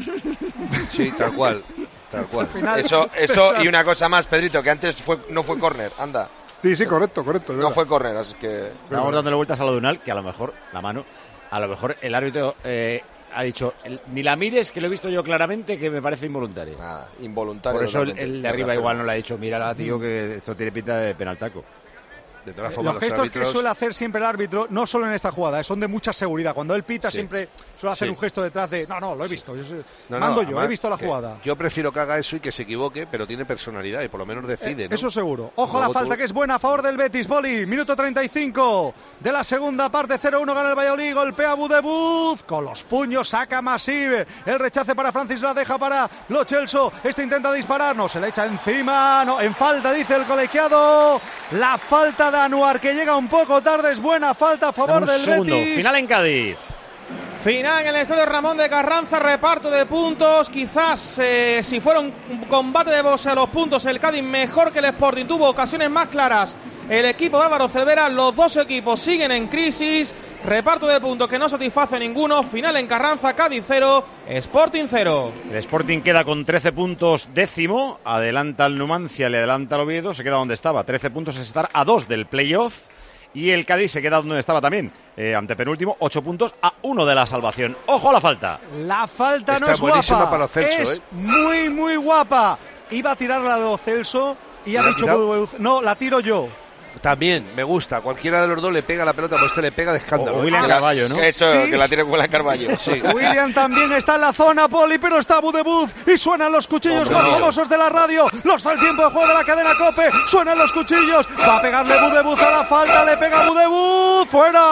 Sí, tal cual, tal cual. Eso, eso y una cosa más, Pedrito, que antes fue, no fue córner, anda. Sí, sí, correcto, correcto. No fue córner, así que... Estamos dándole vueltas a lo de Unal, que a lo mejor, la mano, a lo mejor el árbitro eh, ha dicho, el, ni la mires, que lo he visto yo claramente, que me parece involuntario. Nada, involuntario. Por eso el, el de arriba igual no le ha dicho, mírala, tío, que esto tiene pinta de penaltaco. De todas formas, los gestos los árbitros... que suele hacer siempre el árbitro, no solo en esta jugada, son de mucha seguridad. Cuando él pita sí. siempre suele hacer sí. un gesto detrás de, no, no, lo he visto, yo soy... no, mando no, yo, he visto la jugada. Yo prefiero que haga eso y que se equivoque, pero tiene personalidad y por lo menos decide, eh, ¿no? Eso seguro. Ojo, Luego la falta tú... que es buena a favor del Betis, Boli, minuto treinta y cinco de la segunda parte, cero uno gana el Valladolid, golpea Budebuz, con los puños saca Masive, el rechace para Francis, la deja para Lo Celso, este intenta disparar, no, se le echa encima, no, en falta dice el colegiado, la falta de Anuar que llega un poco tarde, es buena falta a favor un del segundo. Betis. Final en Cádiz. Final en el estadio Ramón de Carranza, reparto de puntos. Quizás eh, si fuera un combate de boxe a los puntos, el Cádiz mejor que el Sporting. Tuvo ocasiones más claras el equipo de Álvaro Cervera. Los dos equipos siguen en crisis. Reparto de puntos que no satisface ninguno. Final en Carranza, Cádiz cero, Sporting cero. El Sporting queda con trece puntos décimo. Adelanta el Numancia, le adelanta el Oviedo. Se queda donde estaba. trece puntos es estar a dos del playoff. Y el Cádiz se queda donde estaba también, eh, antepenúltimo, ocho puntos a uno de la salvación. ¡Ojo a la falta! La falta Está no es guapa, para Celso, es ¿eh? muy, muy guapa. Iba a tirar la de Lo Celso y ha dicho, no, la tiro yo. También, me gusta. Cualquiera de los dos le pega la pelota, pues este le pega de escándalo. O William ah, Carballo, ¿no? Eso, sí. que la tiene William Carballo. Sí. William también está en la zona, Poli, pero está Budebuz y suenan los cuchillos más famosos de la radio. Los da el tiempo de juego de la cadena COPE. Suenan los cuchillos. Va a pegarle Budebuz a la falta. Le pega Budebuz.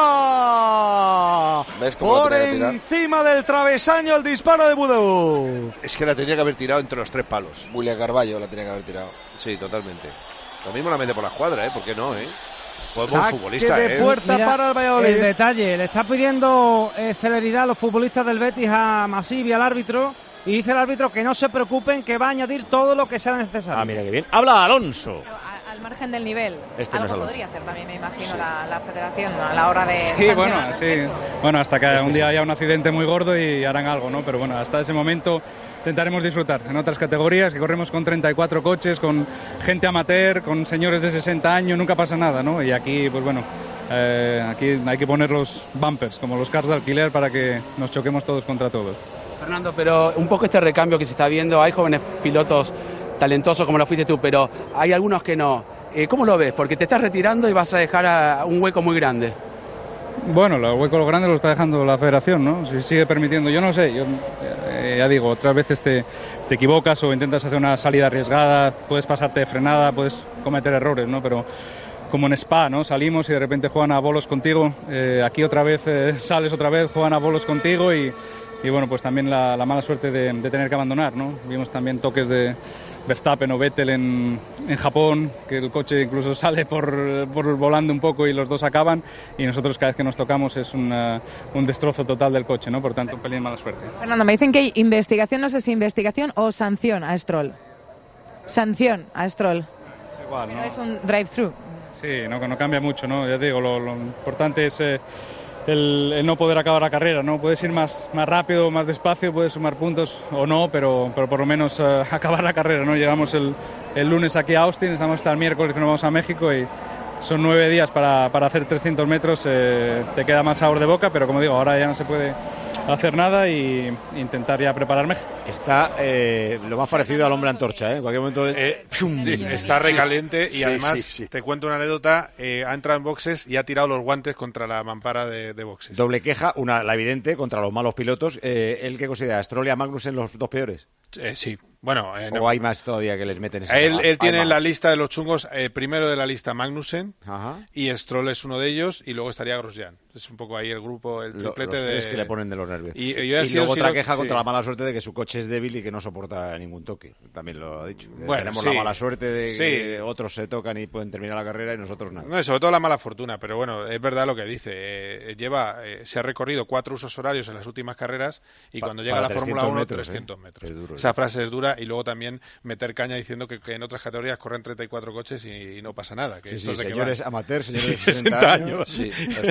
¡Fuera! ¿Ves cómo Por encima del travesaño el disparo de Budebuz. Es que la tenía que haber tirado entre los tres palos. William Carballo la tenía que haber tirado. Sí, totalmente. Lo mismo la mete por la escuadra, ¿eh? ¿Por qué no, eh? Pues buen futbolista, de ¿eh? puerta Mira, para el Valladolid. El detalle, le está pidiendo eh, celeridad a los futbolistas del Betis a Masip y al árbitro. Y dice el árbitro que no se preocupen, que va a añadir todo lo que sea necesario. Ah, mira qué bien. Habla Alonso. al margen del nivel. Este Algo no es podría hacer también, me imagino, sí. la, la federación a la hora de... Sí, bueno, sí. Bueno, hasta que este un día sí. haya un accidente muy gordo y harán algo, ¿no? Pero bueno, hasta ese momento intentaremos disfrutar en otras categorías, que corremos con treinta y cuatro coches, con gente amateur, con señores de sesenta años, nunca pasa nada, ¿no? Y aquí, pues bueno, eh, aquí hay que poner los bumpers, como los cars de alquiler, para que nos choquemos todos contra todos. Fernando, pero un poco este recambio que se está viendo, hay jóvenes pilotos talentosos como lo fuiste tú, pero hay algunos que no. Eh, ¿Cómo lo ves? Porque te estás retirando y vas a dejar a un hueco muy grande. Bueno, el hueco grande lo está dejando la federación, ¿no? Si sigue permitiendo, yo no sé, yo eh, ya digo, otras veces te, te equivocas o intentas hacer una salida arriesgada, puedes pasarte de frenada, puedes cometer errores, ¿no? Pero como en Spa, ¿no? Salimos y de repente juegan a bolos contigo, eh, aquí otra vez eh, sales otra vez, juegan a bolos contigo y, y bueno, pues también la, la mala suerte de, de tener que abandonar, ¿no? Vimos también toques de Verstappen o Vettel en, en Japón, que el coche incluso sale por, por volando un poco y los dos acaban, y nosotros cada vez que nos tocamos es una, un destrozo total del coche, ¿no? Por tanto, un pelín mala suerte. Fernando, me dicen que hay investigación, no sé si investigación o sanción a Stroll. Sanción a Stroll. Es igual, ¿no? No es un drive-thru. Sí, no, no cambia mucho, ¿no? Ya te digo, lo, lo importante es eh, el, el no poder acabar la carrera, ¿no? Puedes ir más, más rápido, más despacio, puedes sumar puntos o no, pero, pero por lo menos uh, acabar la carrera, ¿no? Llegamos el, el lunes aquí a Austin, estamos hasta el miércoles que nos vamos a México y son nueve días para, para hacer trescientos metros, eh, te queda más sabor de boca, pero como digo, ahora ya no se puede hacer nada y intentar ya prepararme. Está eh, lo más parecido al hombre antorcha, ¿eh? En cualquier momento... Eh, sí, está recaliente y sí, además, sí, sí. te cuento una anécdota, eh, ha entrado en boxes y ha tirado los guantes contra la mampara de, de boxes. Doble queja, una la evidente, contra los malos pilotos. Eh, ¿Él qué considera? ¿Stroll y a Magnussen los dos peores? Eh, sí, bueno... Eh, ¿O no, hay más todavía que les meten ese Él, él tiene en la lista de los chungos, eh, primero de la lista Magnussen, Ajá. y Stroll es uno de ellos, y luego estaría Grosjean. Es un poco ahí el grupo, el triplete Lo, los de... que le ponen de los nervios. Y, y, yo y luego otra queja sí. contra la mala suerte de que su coche es débil y que no soporta ningún toque. También lo ha dicho. Bueno, Tenemos sí. la mala suerte de sí. que otros se tocan y pueden terminar la carrera y nosotros nada. No, sobre todo la mala fortuna, pero bueno, es verdad lo que dice. Eh, lleva, eh, se ha recorrido cuatro usos horarios en las últimas carreras y pa cuando llega a la Fórmula uno, metros, trescientos metros. Es duro, Esa ¿eh? frase es dura y luego también meter caña diciendo que, que en otras categorías corren treinta y cuatro coches y, y no pasa nada. Que sí, esto sí, de señores que amateurs, señores de sesenta años. Sí,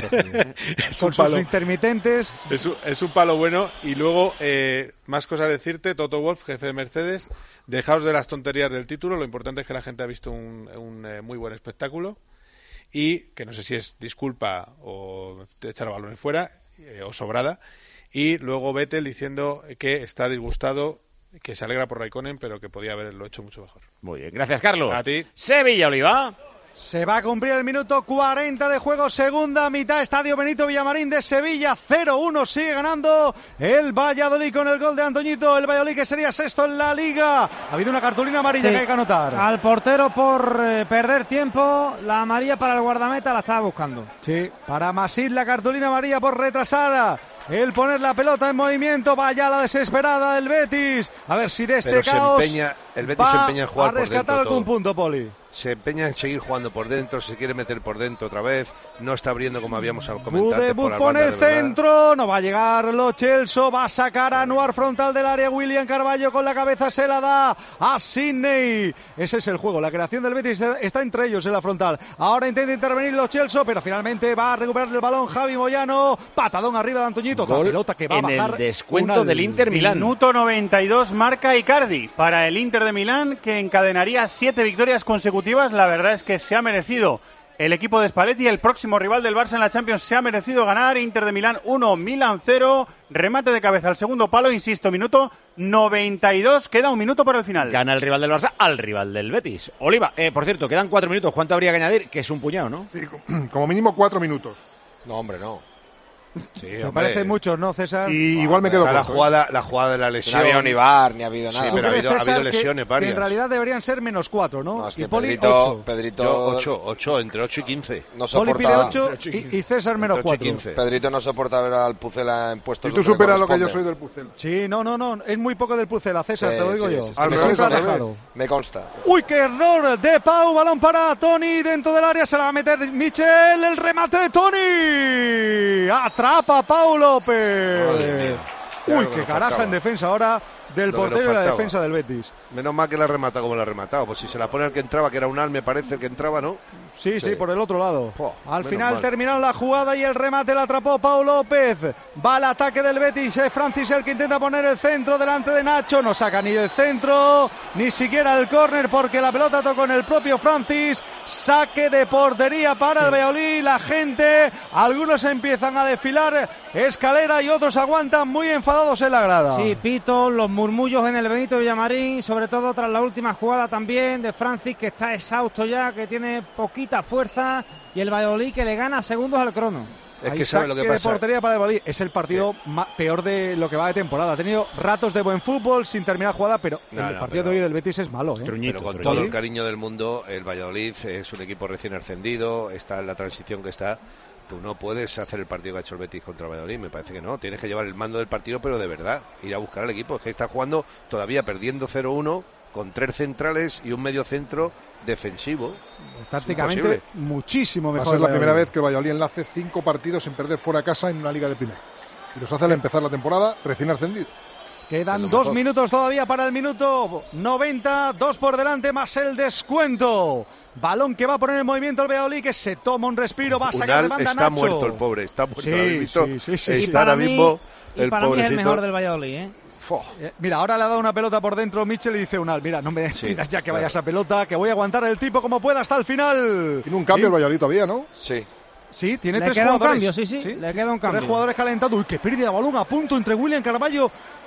con sus intermitentes. Es un, es un palo bueno. Y luego, eh, más cosas a decirte, Toto Wolff, jefe de Mercedes, dejaos de las tonterías del título, lo importante es que la gente ha visto un, un eh, muy buen espectáculo y que no sé si es disculpa o de echar balones fuera eh, o sobrada. Y luego Vettel diciendo que está disgustado, que se alegra por Raikkonen, pero que podía haberlo hecho mucho mejor. Muy bien, gracias Carlos. A ti. Sevilla, Oliva. Se va a cumplir el minuto cuarenta de juego, segunda mitad, Estadio Benito Villamarín de Sevilla, cero uno, sigue ganando el Valladolid con el gol de Antoñito, el Valladolid que sería sexto en la Liga. Ha habido una cartulina amarilla sí. que hay que anotar. Al portero por eh, perder tiempo, la amarilla para el guardameta la estaba buscando. Sí, para Masip la cartulina amarilla por retrasar el poner la pelota en movimiento. Vaya la desesperada del Betis, a ver si de este Pero caos se empeña, el Betis va se empeña en jugar a rescatar por dentro algún todo. punto, Poli. Se empeña en seguir jugando por dentro, se quiere meter por dentro otra vez, no está abriendo como habíamos comentado. Budebut pone el centro, no va a llegar Lo Celso, va a sacar a Anuar frontal del área, William Carballo con la cabeza se la da a Sidney. Ese es el juego, la creación del Betis está entre ellos en la frontal. Ahora intenta intervenir Lo Celso, pero finalmente va a recuperar el balón Javi Moyano, patadón arriba de Antoñito, la pelota que va en a bajar. El descuento al... del Inter Milán. Minuto noventa y dos marca Icardi para el Inter de Milán, que encadenaría siete victorias consecutivas. La verdad es que se ha merecido el equipo de Spalletti, el próximo rival del Barça en la Champions, se ha merecido ganar. Inter de Milán uno, Milán cero, remate de cabeza al segundo palo, insisto, minuto noventa y dos, queda un minuto para el final. Gana el rival del Barça al rival del Betis. Oliva, eh, por cierto, quedan cuatro minutos, ¿cuánto habría que añadir? Que es un puñado, ¿no? Sí, como mínimo cuatro minutos. No, hombre, no. Sí, me parecen muchos, ¿no, César? Y igual me quedo con la corto, jugada, la jugada de la lesión. No ha habido ni bar, ni ha habido nada. Sí, pero ha habido, ha habido que, lesiones varias. Que en realidad deberían ser menos cuatro, ¿no? No, es que y Poli, Pedrito, ocho. Pedrito... Yo, ocho, ocho, entre ocho y quince. No Poli pide soporta... ocho y, y César menos cuatro. Pedrito no soporta ver al Pucela en puestos y tú superas lo que yo soy del Pucela. Sí, no, no, no, es muy poco del Pucela, César, sí, te lo digo sí, yo. Sí, sí, al sí, revés, me, ha dejado. me consta. Uy, qué error de Pau, balón para Toni dentro del área, se la va a meter Michel, el remate de Toni. Atrapa a Pau López. Uy, qué caraja en defensa ahora del Lo portero y la faltaba. defensa del Betis. Menos mal que la ha rematado como la ha rematado. Pues si se la pone al que entraba, que era un al, me parece el que entraba, ¿no? Sí, sí, sí, por el otro lado. Oh, al final mal. terminaron la jugada y el remate la atrapó Pau López. Va al ataque del Betis. Es Francis el que intenta poner el centro delante de Nacho. No saca ni el centro, ni siquiera el córner, porque la pelota tocó en el propio Francis. Saque de portería para sí. el Valladolid. La gente, algunos empiezan a desfilar escalera y otros aguantan muy enfadados en la grada. Sí, pito, los murmullos en el Benito Villamarín, sobre todo tras la última jugada también de Francis, que está exhausto ya, que tiene poquita fuerza, y el Valladolid que le gana segundos al crono. Es Hay que sabe lo que pasa. De portería para el Valladolid. Es el partido ma- peor de lo que va de temporada. Ha tenido ratos de buen fútbol sin terminar jugada, pero No, el no, partido pero- de hoy del Betis es malo, ¿eh? Pero con todo el cariño del mundo, el Valladolid es un equipo recién ascendido, está en la transición que está. Tú no puedes hacer el partido que ha hecho el Betis contra el Valladolid, me parece que no. Tienes que llevar el mando del partido, pero de verdad, ir a buscar al equipo. Es que está jugando todavía perdiendo cero uno, con tres centrales y un medio centro defensivo. Tácticamente muchísimo Va a mejor. ser la el primera Valladolid. vez que el Valladolid enlace cinco partidos sin perder fuera de casa en una liga de primera. Y los hace al empezar la temporada recién ascendido. Quedan dos mejor. minutos todavía para el minuto noventa, dos por delante más el descuento. Balón que va a poner en movimiento el Valladolid, que se toma un respiro, va a sacar de Unal banda está Nacho. muerto el pobre, está muerto. Sí, ¿Lo habéis visto? sí, sí, sí, Está sí. ahora Para mí- mismo Y el para mí es el pobrecito. mejor del Valladolid, ¿eh? Eh, Mira, ahora le ha dado una pelota por dentro Mitchell y dice Unal, mira, no me Sí, pidas ya que claro. vaya esa pelota, que voy a aguantar el tipo como pueda hasta el final. Tiene un cambio Y- el Valladolid todavía, ¿no? Sí. Sí, tiene Le tres queda un jugadores. cambio, sí, sí, le queda un cambio. Tres jugadores calentados. Uy, qué pérdida de balón a punto entre William Carballo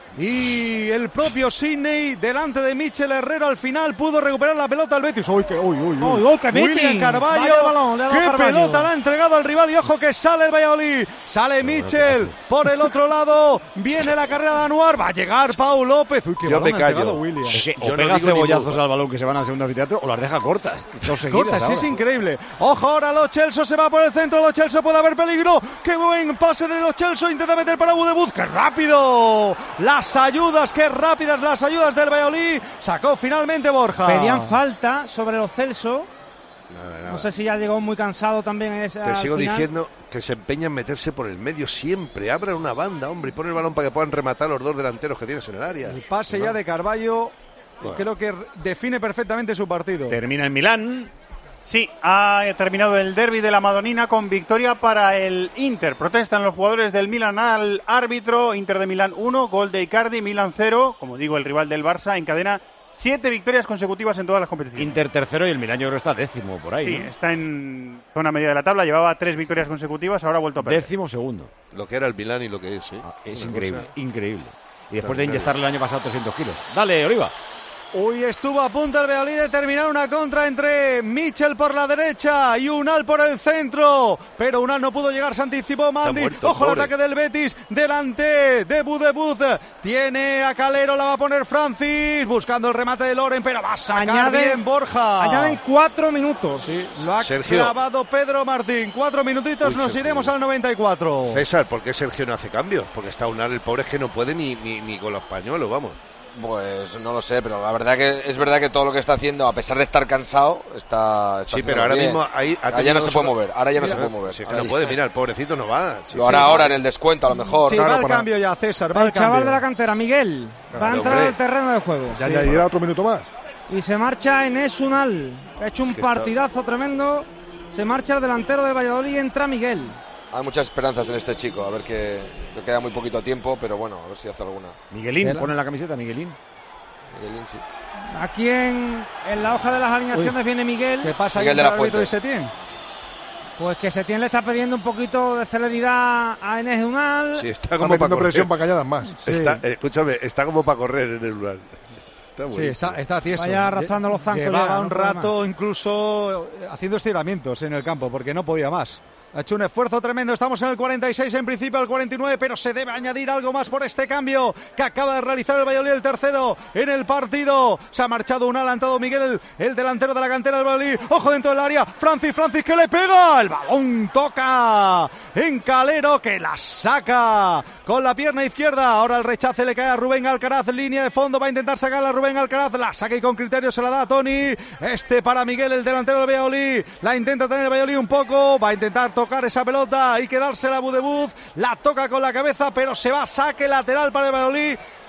y el propio Sidney delante de Michel Herrero. Al final pudo recuperar la pelota al Betis. Uy, que, uy, uy, Uy, uy, qué William meeting. Carballo. Vaya balón, le ha dado Qué Carballo. pelota le ha entregado al rival. Y ojo que sale el Valladolid. Sale Michel por el otro lado. Viene la carrera de Anuar. Va a llegar Pau López. Uy, qué Yo balón me ha entregado callo. William. Es que Yo o no pega digo ni cebollazos mu. al balón que se van al segundo anfiteatro o las deja cortas. Dos seguidas Cortas, ahora. es increíble. Ojo ahora, Lo Celso se va por el centro. Lo Celso puede haber peligro. Qué buen pase de Lo Celso. Intenta meter para Budebuz. ¡Qué rápido! Las ayudas, qué rápidas las ayudas del Valladolid. Sacó finalmente Borja. Pedían falta sobre los Celso. Nada, nada. No sé si ya llegó muy cansado también. En ese, Te al sigo final. diciendo que se empeña en meterse por el medio siempre. Abran una banda, hombre, y pon el balón para que puedan rematar los dos delanteros que tienes en el área. El pase ¿No? ya de Carballo. Bueno. Creo que define perfectamente su partido. Termina en Milán. Sí, ha terminado el derbi de la Madonina con victoria para el Inter. Protestan los jugadores del Milan al árbitro. Inter de Milán uno, gol de Icardi, Milan cero. Como digo, el rival del Barça encadena siete victorias consecutivas en todas las competiciones. Inter tercero y el Milán yo creo que está décimo por ahí. Sí, ¿no? está en zona media de la tabla. Llevaba tres victorias consecutivas, ahora ha vuelto a perder. Décimo segundo. Lo que era el Milán y lo que es, ¿sí? Ah, es Una increíble, cosa- increíble. Y después de Extraordinario. inyectarle el año pasado trescientos kilos. Dale, Oliva. Hoy estuvo a punto el Valladolid de terminar una contra entre Michel por la derecha y Unal por el centro, pero Unal no pudo llegar, se anticipó Mandi. muerto, Ojo al pobre. ataque del Betis, delante de Budebuz, tiene a Calero, la va a poner Francis, buscando el remate de Loren, pero va a sacar Añade- bien Borja. Añaden cuatro minutos. Sí, lo ha Sergio. clavado Pedro Martín. Cuatro minutitos, Uy, nos Sergio. iremos al noventa y cuatro. César, ¿por qué Sergio no hace cambios? Porque está Unal, el pobre, es que no puede ni, ni, ni con los pañuelos, vamos. Pues no lo sé, pero la verdad que es verdad que todo lo que está haciendo, a pesar de estar cansado, está, está Sí, pero haciéndolo ahora bien. mismo ahí ha Ah, ya tenido no se puede dos- mover, ahora ya no Mira, se puede mover. Si es que Ahora no ya- puede, mira, el pobrecito no va. Sí, Lo hará sí, ahora va. en el descuento, a lo mejor. Sí, Claro, va el para- cambio ya, César, va El el chaval cambio. de la cantera, Miguel, va a Claro, entrar hombre. al terreno de juego. Ya añadirá otro minuto más. Y se marcha Enes Unal, que ha hecho un que está- partidazo tremendo. Se marcha el delantero del Valladolid y entra Miguel. Hay muchas esperanzas en este chico, a ver que le queda muy poquito tiempo, pero bueno, a ver si hace alguna. Miguelín, Vela. pone la camiseta, Miguelín. Miguelín, sí. Aquí en, en la hoja de las alineaciones Uy. viene Miguel. ¿Qué pasa ahí Miguel de entre la el árbitro y Fuente. Setién? Pues que Setién le está pidiendo un poquito de celeridad a Enes Unal. Sí, está Está como para metiendo correr. presión para que añadan más. Sí. Está, eh, escúchame, está como para correr en el Unal. Está Sí, buenísimo. está, está tieso. Vaya arrastrando los zancos Llevaba ya, un no puede rato incluso eh, haciendo estiramientos en el campo porque no podía más. Ha hecho un esfuerzo tremendo. Estamos en el cuarenta y seis, en principio al cuarenta y nueve, pero se debe añadir algo más por este cambio que acaba de realizar el Valladolid, el tercero en el partido. Se ha marchado un adelantado Miguel, el, el delantero de la cantera del Valladolid. Ojo dentro del área. Francis, Francis que le pega. El balón toca en Calero, que la saca con la pierna izquierda. Ahora el rechace le cae a Rubén Alcaraz. Línea de fondo, va a intentar sacarla a Rubén Alcaraz. La saca y con criterio se la da a Tony. Este para Miguel, el delantero del Valladolid. La intenta tener el Valladolid un poco. Va a intentar tocar esa pelota y quedársela a Budebuz. La toca con la cabeza, pero se va a saque lateral para el Valladolid.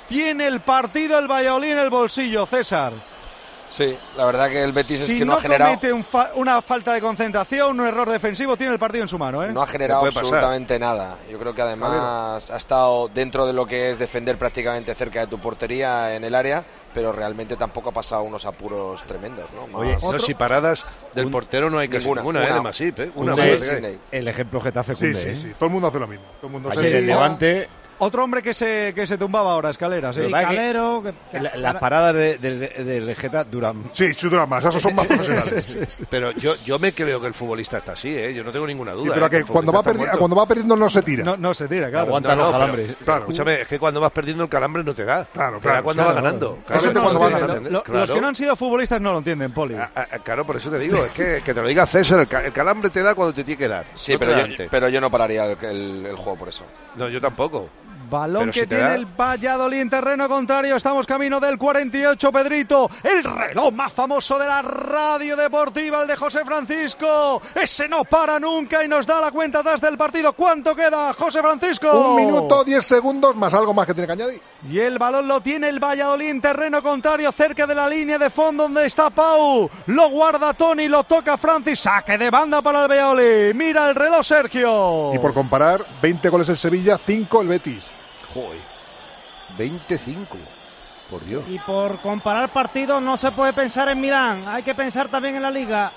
tiene el partido el Valladolid en el bolsillo, César. Sí, la verdad que el Betis si es que no, no ha generado... comete un fa una falta de concentración, un error defensivo, tiene el partido en su mano, ¿eh? No ha generado absolutamente nada. Yo creo que además ha estado dentro de lo que es defender prácticamente cerca de tu portería en el área, pero realmente tampoco ha pasado unos apuros tremendos, ¿no? Más... Oye, no, si paradas del un... portero no hay casi ninguna, ninguna, una, ¿eh? De Masip, ¿eh? Una Cundé, sí. El ejemplo Getafe Cundé, sí, sí, sí. ¿eh? Todo el mundo hace lo mismo. Todo el mundo Ayer el Levante... Otro hombre que se, que se tumbaba ahora, Escaleras. ¿eh? Sí, Calero. Que, que, la, las paradas de, de, de, de Geta duran. Sí, sí, duran más. Esos son más profesionales. Sí, sí. Pero yo, yo me creo que el futbolista está así, ¿eh? Yo no tengo ninguna duda. Sí, pero ¿eh? que, que cuando, va cuando va perdiendo no se tira. No, no se tira, claro. Aguanta no, los no, calambres. Pero, claro. Escúchame, es que cuando vas perdiendo el calambre no te da. Claro, claro. Te da cuando claro, vas ganando. Claro, eso no cuando lo vas ganando. Lo, claro. Los que no han sido futbolistas no lo entienden, Poli. A, a, claro, por eso te digo. Es que, que te lo diga César, el, el calambre te da cuando te tiene que dar. Sí, no pero, yo, pero yo no pararía el, el, el juego por eso. No, yo tampoco. Balón Pero que si tiene da... el Valladolid en terreno contrario. Estamos camino del cuarenta y ocho, Pedrito. El reloj más famoso de la radio deportiva, el de José Francisco. Ese no para nunca y nos da la cuenta atrás del partido. ¿Cuánto queda, José Francisco? Un minuto, diez segundos, más algo más que tiene que añadir. Y el balón lo tiene el Valladolid en terreno contrario, cerca de la línea de fondo donde está Pau. Lo guarda Toni, lo toca Francis. Saque de banda para el Valladolid. Mira el reloj, Sergio. Y por comparar, veinte goles el Sevilla, cinco el Betis. Joder, veinticinco, por Dios. Y por comparar partidos no se puede pensar en Milán, hay que pensar también en la Liga.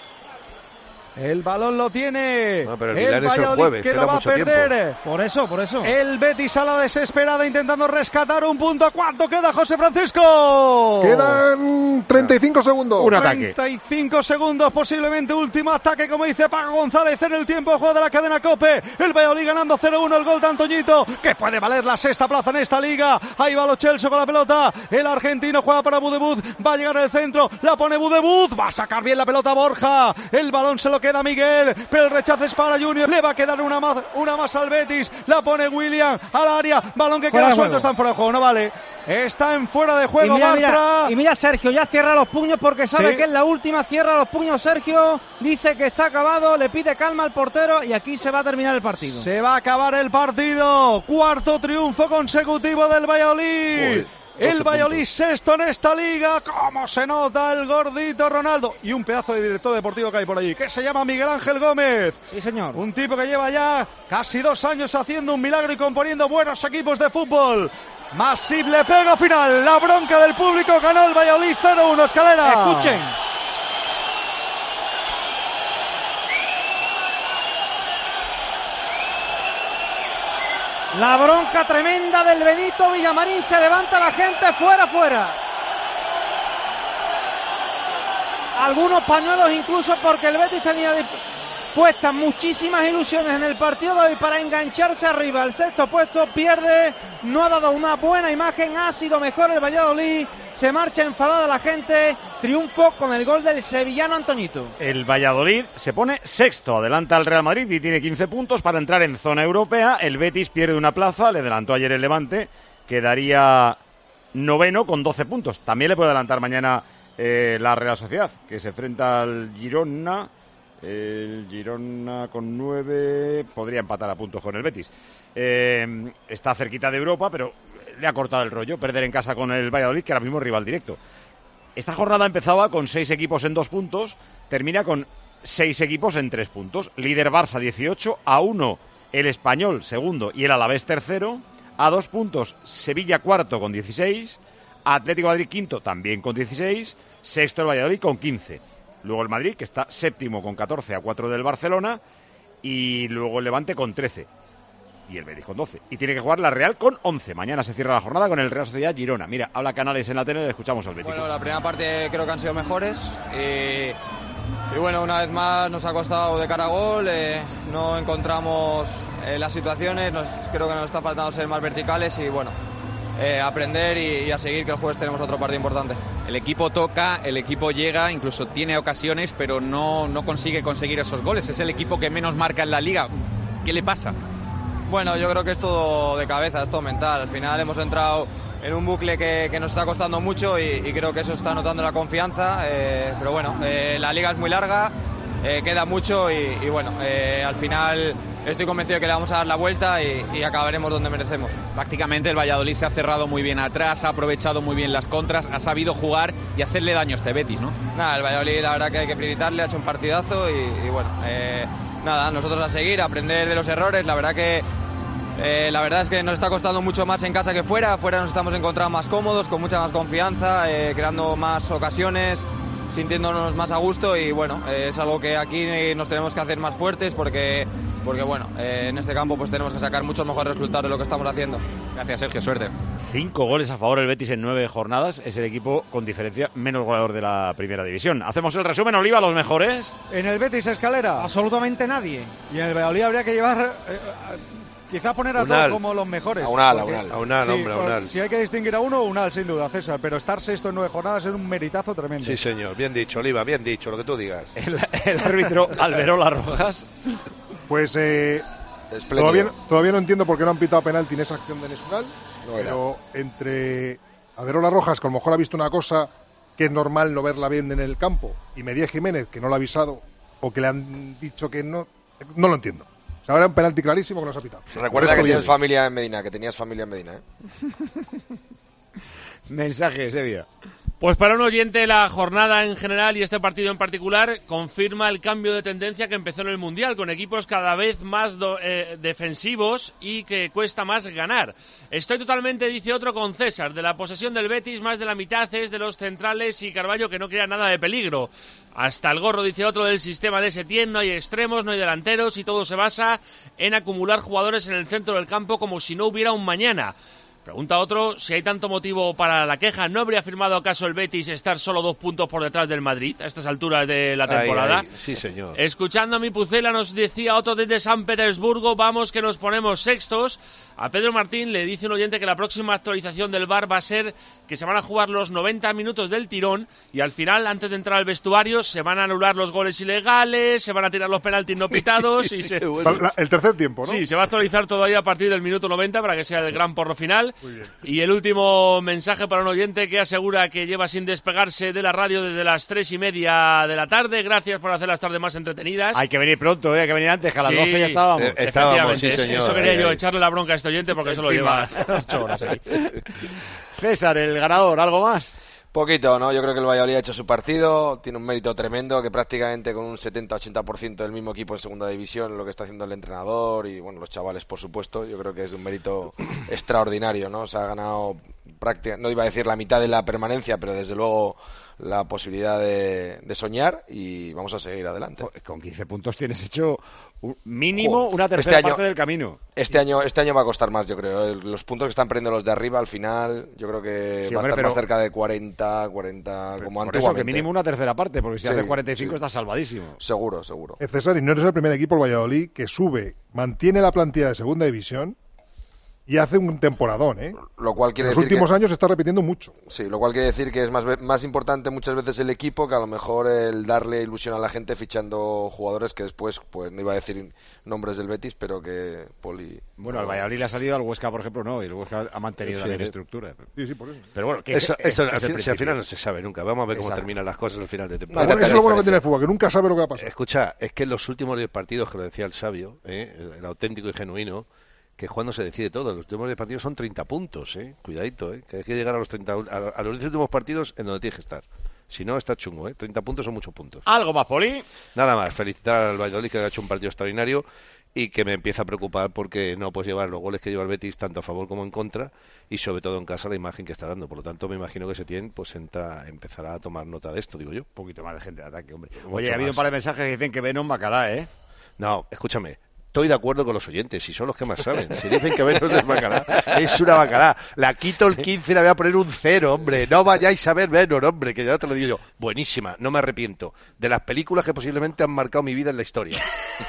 El balón lo tiene no, pero el, el Valladolid jueves, que lo va a perder. Tiempo. Por eso, por eso. El Betis a la desesperada intentando rescatar un punto. ¿Cuánto queda, José Francisco? Quedan treinta y cinco segundos. Un ataque. treinta y cinco segundos, posiblemente último ataque, como dice Paco González en el tiempo de juego de la cadena COPE. El Valladolid ganando cero uno, el gol de Antoñito, que puede valer la sexta plaza en esta liga. Ahí va Lo Celso con la pelota. El argentino juega para Budebuz. Va a llegar al centro. La pone Budebuz. Va a sacar bien la pelota Borja. El balón se lo queda Miguel, pero el rechazo es para Junior. Le va a quedar una más, una más al Betis. La pone William al área. Balón que queda suelto. Está en fuera de juego. No vale. Está en fuera de juego. Y mira, Bartra. Mira, y mira, Sergio ya cierra los puños porque sabe ¿Sí? que es la última. Cierra los puños Sergio. Dice que está acabado. Le pide calma al portero y aquí se va a terminar el partido. Se va a acabar el partido. Cuarto triunfo consecutivo del Valladolid. Uy. El Valladolid sexto en esta liga. ¿Cómo se nota el gordito Ronaldo? Y un pedazo de director deportivo que hay por allí, que se llama Miguel Ángel Gómez. Sí, señor. Un tipo que lleva ya casi dos años haciendo un milagro y componiendo buenos equipos de fútbol. Masip le pega final. La bronca del público, ganó el Valladolid cero uno. Escalera. Escuchen. La bronca tremenda del Benito Villamarín, se levanta la gente, fuera, fuera. Algunos pañuelos incluso porque el Betis tenía puestas muchísimas ilusiones en el partido de hoy para engancharse arriba. El sexto puesto pierde, no ha dado una buena imagen, ha sido mejor el Valladolid. Se marcha enfadada la gente, triunfo con el gol del sevillano Antoñito. El Valladolid se pone sexto, adelanta al Real Madrid y tiene quince puntos para entrar en zona europea. El Betis pierde una plaza, le adelantó ayer el Levante, quedaría noveno con doce puntos. También le puede adelantar mañana eh, la Real Sociedad, que se enfrenta al Girona. El Girona con nueve podría empatar a puntos con el Betis. Eh, está cerquita de Europa, pero le ha cortado el rollo perder en casa con el Valladolid, que ahora mismo es rival directo. Esta jornada empezaba con seis equipos en dos puntos, termina con seis equipos en tres puntos. Líder Barça dieciocho, a uno el Español segundo y el Alavés tercero, a dos puntos Sevilla cuarto con dieciséis, Atlético de Madrid quinto también con dieciséis, sexto el Valladolid con quince. Luego el Madrid, que está séptimo con catorce, a cuatro del Barcelona, y luego el Levante con trece. Y el Betis con doce. Y tiene que jugar la Real con once. Mañana se cierra la jornada con el Real Sociedad Girona. Mira, habla Canales en la tele, le escuchamos al Betis. Bueno, la primera parte creo que han sido mejores. Y, y bueno, una vez más nos ha costado de cara a gol. Eh, no encontramos eh, las situaciones. Nos, creo que nos está faltando ser más verticales y bueno, eh, aprender y, y a seguir, que el jueves tenemos otro partido importante. El equipo toca, el equipo llega, incluso tiene ocasiones, pero no, no consigue conseguir esos goles. Es el equipo que menos marca en la liga. ¿Qué le pasa? Bueno, yo creo que es todo de cabeza, es todo mental. Al final hemos entrado en un bucle que, que nos está costando mucho y, y creo que eso está notando la confianza. Eh, pero bueno, eh, la liga es muy larga, eh, queda mucho y, y bueno, eh, al final estoy convencido de que le vamos a dar la vuelta y, y acabaremos donde merecemos. Prácticamente el Valladolid se ha cerrado muy bien atrás, ha aprovechado muy bien las contras, ha sabido jugar y hacerle daño a este Betis, ¿no? Nada, el Valladolid la verdad que hay que felicitarle, ha hecho un partidazo y, y bueno, eh, nada, nosotros a seguir, a aprender de los errores. La verdad que eh, la verdad es que nos está costando mucho más en casa que fuera. Fuera nos estamos encontrando más cómodos, con mucha más confianza, eh, creando más ocasiones, sintiéndonos más a gusto y bueno, eh, es algo que aquí nos tenemos que hacer más fuertes porque, porque bueno, eh, en este campo pues tenemos que sacar muchos mejores resultados de lo que estamos haciendo. Gracias, Sergio, suerte. Cinco goles a favor el Betis en nueve jornadas, es el equipo con diferencia menos goleador de la primera división. Hacemos el resumen, Oliva, los mejores. En el Betis, Escalera. Absolutamente nadie. Y en el Valladolid habría que llevar... Eh, Quizá poner a todos como los mejores. A Unal, a porque, Unal. A Unal, sí, hombre, a Unal. Si hay que distinguir a uno, Unal, sin duda, César. Pero estar sexto en nueve jornadas es un meritazo tremendo. Sí, señor. Bien dicho, Oliva, bien dicho, lo que tú digas. El, el árbitro Alberola Rojas. Pues eh, todavía, todavía no entiendo por qué no han pitado penalti en esa acción de Nesunal. No pero entre Alberola Rojas, que a lo mejor ha visto una cosa que es normal no verla bien en el campo, y Medía Jiménez, que no lo ha avisado, o que le han dicho que no, no lo entiendo. Ahora un penalti clarísimo que nos ha pitado. Recuerda que tienes familia en Medina, que tenías familia en Medina, ¿eh? Mensaje, Sevilla. Pues para un oyente la jornada en general y este partido en particular confirma el cambio de tendencia que empezó en el Mundial, con equipos cada vez más do, eh, defensivos y que cuesta más ganar. Estoy totalmente, dice otro, con César. De la posesión del Betis, más de la mitad es de los centrales y Carballo, que no crea nada de peligro. Hasta el gorro, dice otro, del sistema de Setién. No hay extremos, no hay delanteros y todo se basa en acumular jugadores en el centro del campo como si no hubiera un mañana. Pregunta otro, si hay tanto motivo para la queja, ¿no habría firmado acaso el Betis estar solo dos puntos por detrás del Madrid a estas alturas de la temporada? Ay, ay, sí, señor. Escuchando a mi Pucela, nos decía otro desde San Petersburgo, vamos que nos ponemos sextos. A Pedro Martín le dice un oyente que la próxima actualización del V A R va a ser que se van a jugar los noventa minutos del tirón y al final, antes de entrar al vestuario, se van a anular los goles ilegales, se van a tirar los penaltis no pitados y se... La, el tercer tiempo, ¿no? Sí, se va a actualizar todavía a partir del minuto noventa para que sea el gran porro final. Muy bien. Y el último mensaje para un oyente que asegura que lleva sin despegarse de la radio desde las tres y media de la tarde. Gracias por hacer las tardes más entretenidas. Hay que venir pronto, ¿eh? Hay que venir antes, que a las sí, doce ya estábamos. Eh, estábamos, sí, señor. Eso quería ay, yo, ay. echarle la bronca a este oyente porque eso lo lleva ocho horas ahí. César, el ganador, ¿algo más? Poquito, ¿no? Yo creo que el Valladolid ha hecho su partido, tiene un mérito tremendo, que prácticamente con un setenta a ochenta por ciento del mismo equipo en segunda división, lo que está haciendo el entrenador y, bueno, los chavales, por supuesto, yo creo que es de un mérito extraordinario, ¿no? Se ha ganado prácticamente, no iba a decir la mitad de la permanencia, pero desde luego la posibilidad de, de soñar y vamos a seguir adelante. Con quince puntos tienes hecho un mínimo Joder, una tercera este año, parte del camino. Este año este año va a costar más, yo creo. Los puntos que están perdiendo los de arriba, al final, yo creo que Sí, va hombre, a estar pero- más cerca de cuarenta, cuarenta, como Por eso, antiguamente. que mínimo una tercera parte, porque si Sí, hace cuarenta y cinco sí. estás salvadísimo. Seguro, seguro. Eh, César, y no eres el primer equipo, el Valladolid, que sube, mantiene la plantilla de segunda división y hace un temporadón, ¿eh? Lo cual quiere En los decir últimos que- años se está repitiendo mucho. Sí, lo cual quiere decir que es más, ve- más importante muchas veces el equipo que a lo mejor el darle ilusión a la gente fichando jugadores que después, pues no iba a decir nombres del Betis, pero que Poli... Bueno, al Valladolid le ha salido, al Huesca, por ejemplo, no, y el Huesca ha mantenido Sí, también sí. estructura. Sí, sí, por eso. Pero bueno, que Eso, es- esto, es al, el fin- si al principio. final no se sabe nunca. Vamos a ver cómo Exacto. terminan las cosas al final de Lo temporada. bueno, eso es lo bueno que tiene el fútbol, que nunca sabe lo que va a pasar. Escucha, es que en los últimos diez partidos, que lo decía el sabio, ¿eh? el, el auténtico y genuino, que es cuando se decide todo. Los últimos diez partidos son treinta puntos, ¿eh? Cuidadito, ¿eh? Que hay que llegar a los treinta, a, a los diez últimos partidos en donde tienes que estar. Si no, está chungo, ¿eh? treinta puntos son muchos puntos. ¿Algo más, Poli? Nada más, felicitar al Valladolid, que ha hecho un partido extraordinario y que me empieza a preocupar porque no puedes llevar los goles que lleva el Betis tanto a favor como en contra y sobre todo en casa la imagen que está dando. Por lo tanto, me imagino que Setién pues entra, empezará a tomar nota de esto, digo yo. Un poquito más de gente de ataque, hombre. Mucho Oye, ha habido más. un par de mensajes que dicen que Venom Bacalá, ¿eh? No, escúchame. Estoy de acuerdo con los oyentes, si son los que más saben. Si dicen que Venom es bacalá, es una bacalá. La quito el quince y la voy a poner un cero, hombre. No vayáis a ver Venom, hombre, que ya te lo digo yo. Buenísima, no me arrepiento. De las películas que posiblemente han marcado mi vida en la historia.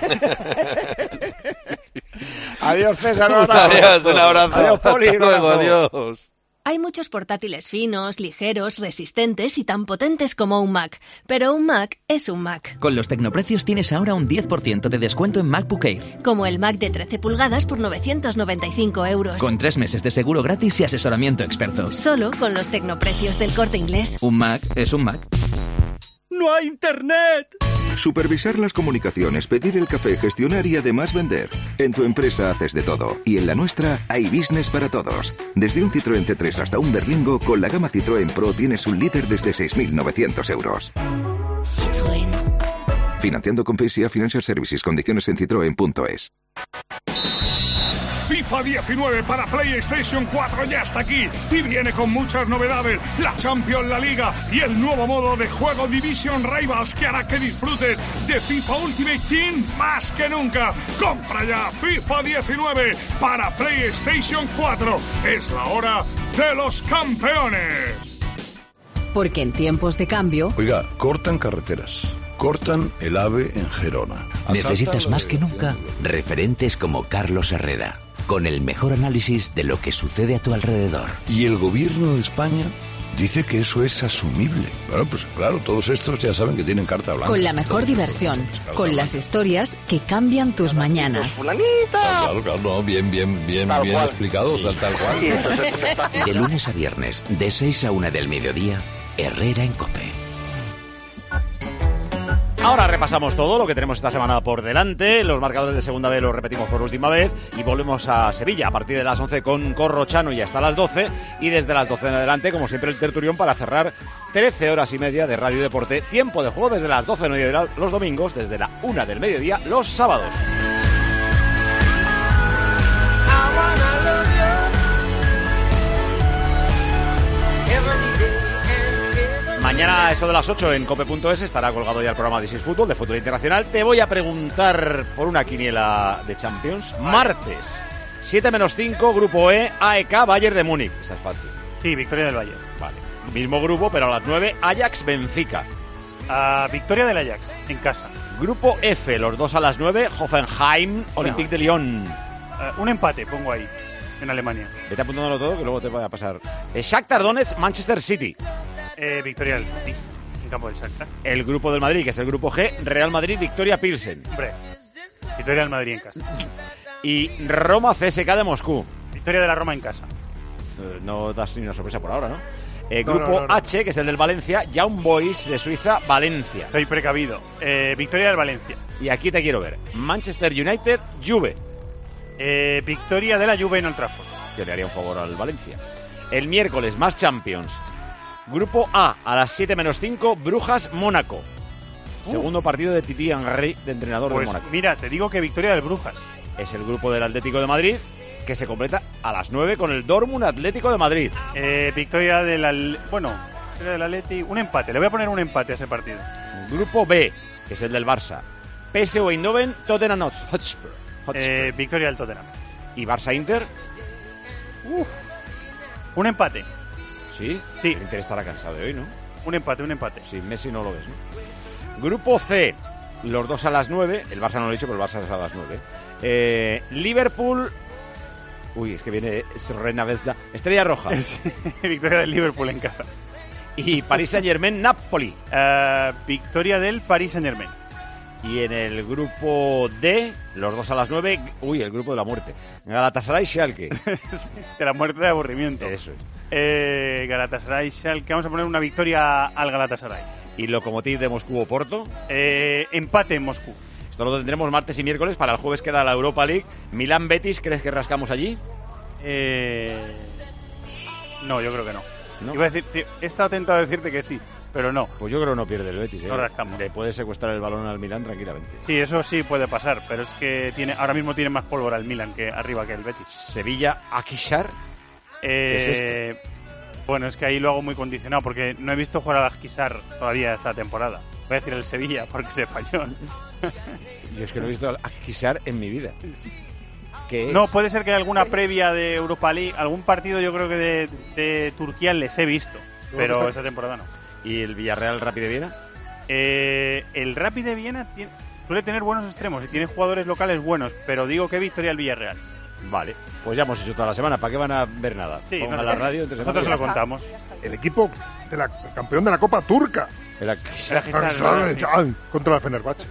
Adiós, César. Un abrazo. Adiós, un abrazo. Adiós, Poli. Hasta un luego, abrazo. adiós. Hay muchos portátiles finos, ligeros, resistentes y tan potentes como un Mac. Pero un Mac es un Mac. Con los tecnoprecios tienes ahora un diez por ciento de descuento en MacBook Air. Como el Mac de trece pulgadas por novecientos noventa y cinco euros. Con tres meses de seguro gratis y asesoramiento experto. Solo con los tecnoprecios del Corte Inglés. Un Mac es un Mac. ¡No hay internet! Supervisar las comunicaciones, pedir el café, gestionar y además vender. En tu empresa haces de todo. Y en la nuestra hay business para todos. Desde un Citroën C tres hasta un Berlingo, con la gama Citroën Pro tienes un líder desde seis mil novecientos euros. Citroën. Financiando con P S A Financial Services. Condiciones en citroen punto es. FIFA diecinueve para PlayStation cuatro ya está aquí y viene con muchas novedades, la Champions, la Liga y el nuevo modo de juego Division Rivals que hará que disfrutes de FIFA Ultimate Team más que nunca. Compra ya FIFA diecinueve para PlayStation cuatro. Es la hora de los campeones. Porque en tiempos de cambio... Oiga, cortan carreteras. Cortan el AVE en Gerona. Necesitas más que nunca referentes como Carlos Herrera, con el mejor análisis de lo que sucede a tu alrededor. Y el gobierno de España dice que eso es asumible. Bueno, pues claro, todos estos ya saben que tienen carta blanca. Con la mejor diversión, con las historias que cambian tus mañanas. ¡Fulanita! Claro, claro, no, bien, bien, bien, Tal bien cual. explicado, Sí. tal, tal cual. De lunes a viernes, de seis a una del mediodía, Herrera en COPE. Ahora repasamos todo lo que tenemos esta semana por delante. Los marcadores de segunda B los repetimos por última vez y volvemos a Sevilla a partir de las once con Corrochano y hasta las doce. Y desde las doce en adelante, como siempre, el tertulión para cerrar trece horas y media de Radio Deporte. Tiempo de juego desde las doce del mediodía los domingos, desde la una del mediodía los sábados. Mañana a eso de las ocho en cope punto es estará colgado ya el programa de This is Fútbol, de fútbol internacional. Te voy a preguntar por una quiniela de Champions. Vale. Martes, siete menos cinco, grupo E, A E K, Bayern de Múnich. Esa es fácil. Sí, victoria del Bayern. Vale. Mismo grupo, pero a las nueve, Ajax, Benfica. Uh, victoria del Ajax, en casa. Grupo F, los dos a las nueve, Hoffenheim, Olympique de Lyon. Uh, un empate, pongo ahí, en Alemania. Vete apuntándolo todo que luego te vaya a pasar. Eh, Shakhtar Donetsk, Manchester City. Eh, victoria del City, en campo del Shakhtar. El grupo del Madrid, que es el grupo G, Real Madrid, Victoria Pilsen. Hombre, victoria del Madrid en casa. Y Roma, C S K de Moscú. Victoria de la Roma en casa. Eh, no das ni una sorpresa por ahora, ¿no? Eh, No, grupo no, no, no. H, que es el del Valencia, Young Boys de Suiza, Valencia. Estoy precavido. Eh, victoria del Valencia. Y aquí te quiero ver. Manchester United, Juve. Eh, victoria de la Juve en Old Trafford. Que le haría un favor al Valencia. El miércoles, más Champions. Grupo A, a las siete menos cinco, Brujas, Mónaco. Uf. Segundo partido de Titi Henry, de entrenador Pues de Mónaco. mira, te digo que victoria del Brujas. Es el grupo del Atlético de Madrid, que se completa a las nueve con el Dortmund Atlético de Madrid. Eh, victoria del... Al- Bueno, victoria del Atleti. Un empate, le voy a poner un empate a ese partido. Grupo B, que es el del Barça. P S V Eindhoven, Tottenham Hotspur. Hotspur. Eh, victoria del Tottenham. ¿Y Barça Inter? Uf. Un empate. ¿Sí? Sí. El Inter estará cansado de hoy, ¿no? Un empate, un empate. Sin Messi no lo ves, ¿no? Grupo C, los dos a las nueve. El Barça no lo he dicho, pero el Barça es a las nueve. Eh, Liverpool... Uy, es que viene Serena Vesda. Estrella Roja. Sí, victoria del Liverpool en casa. Y Paris Saint-Germain, Napoli. Uh, victoria del Paris Saint-Germain. Y en el grupo D, los dos a las nueve. Uy, el grupo de la muerte. Galatasaray, Schalke. De la muerte de aburrimiento. Eso es. Eh, Galatasaray, Schalke. Vamos a poner una victoria al Galatasaray. ¿Y Lokomotiv de Moscú o Porto? Eh, empate en Moscú. Esto lo tendremos martes y miércoles. Para el jueves queda la Europa League. Milán Betis, ¿crees que rascamos allí? Eh... No, yo creo que no. ¿No? Iba a decir, tío, he estado tentado a decirte que sí, pero no. Pues yo creo que no pierde el Betis. ¿eh? No rascamos. Le puede secuestrar el balón al Milán tranquilamente. Sí, eso sí puede pasar, pero es que tiene ahora mismo tiene más pólvora el Milan que arriba que el Betis. Sevilla, Akishar. Eh, ¿Qué es esto? Bueno, es que ahí lo hago muy condicionado porque no he visto jugar al Akishar todavía esta temporada. Voy a decir el Sevilla porque es español. Yo es que no he visto al Akishar en mi vida. ¿Qué es? No, puede ser que haya alguna previa de Europa League, algún partido yo creo que de, de Turquía les he visto, pero esta temporada no. ¿Y el Villarreal Rapid de Viena? Eh, el Rapid de Viena tiene, suele tener buenos extremos y tiene jugadores locales buenos, pero digo que victoria el Villarreal. Vale, pues ya hemos hecho toda la semana. ¿Para qué van a ver nada? Sí, Pongan no, la radio. Entre nosotros se lo contamos. El equipo de la el campeón de la Copa Turca. El Akishar. Contra el Fenerbahce.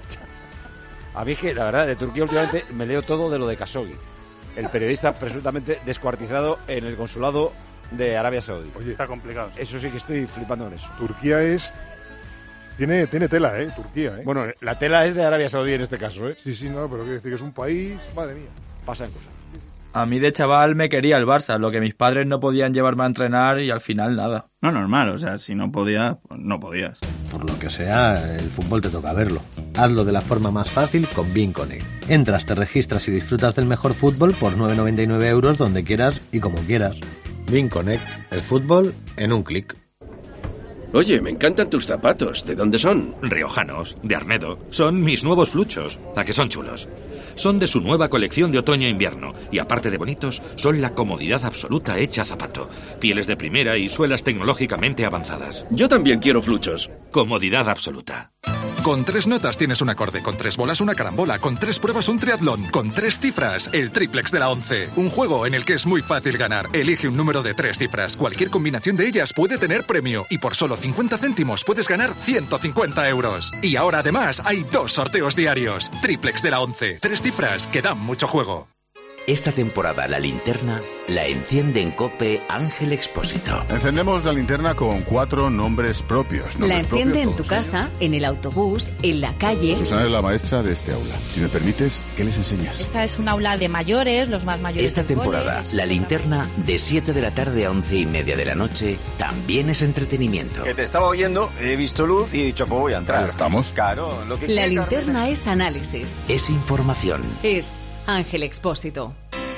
A mí es que, la verdad, de Turquía últimamente me leo todo de lo de Khashoggi, el periodista presuntamente descuartizado en el consulado de Arabia Saudí. Oye, está complicado. Eso sí que estoy flipando en eso. Turquía es Tiene, tiene tela, ¿eh? Turquía, ¿eh? Bueno, la tela es de Arabia Saudí en este caso, ¿eh? Sí, sí, no, pero quiero decir que es un país... Madre mía. Pasan cosas. A mí de chaval me quería el Barça, lo que mis padres no podían llevarme a entrenar y al final nada. No, normal, o sea, si no podías, pues no podías. Por lo que sea, el fútbol te toca verlo. Hazlo de la forma más fácil con BeanConnect. Entras, te registras y disfrutas del mejor fútbol por nueve noventa y nueve euros donde quieras y como quieras. BeanConnect, el fútbol en un clic. Oye, me encantan tus zapatos. ¿De dónde son? Riojanos, de Arnedo. Son mis nuevos fluchos. ¿A que son chulos? Son de su nueva colección de otoño-invierno y aparte de bonitos, son la comodidad absoluta hecha zapato. Pieles de primera y suelas tecnológicamente avanzadas. Yo también quiero fluchos. Comodidad absoluta. Con tres notas tienes un acorde, con tres bolas una carambola, con tres pruebas un triatlón, con tres cifras el triplex de la once. Un juego en el que es muy fácil ganar. Elige un número de tres cifras. Cualquier combinación de ellas puede tener premio y por solo cincuenta céntimos puedes ganar ciento cincuenta euros. Y ahora además hay dos sorteos diarios. Triplex de la once. Tres cifras que dan mucho juego. Esta temporada la linterna la enciende en COPE Ángel Expósito. Encendemos la linterna con cuatro nombres propios. Nombres la enciende propios, en tu todos, casa, ¿eh? en el autobús, en la calle. Susana es la maestra de este aula. Si me permites, ¿qué les enseñas? Esta es un aula de mayores, los más mayores. Esta temporada, cole. La linterna de siete de la tarde a once y media de la noche también es entretenimiento. Que te estaba oyendo, he visto luz y he dicho, pues voy a entrar. Claro, estamos. Claro, lo que La linterna es análisis. Es información. Es Ángel Expósito.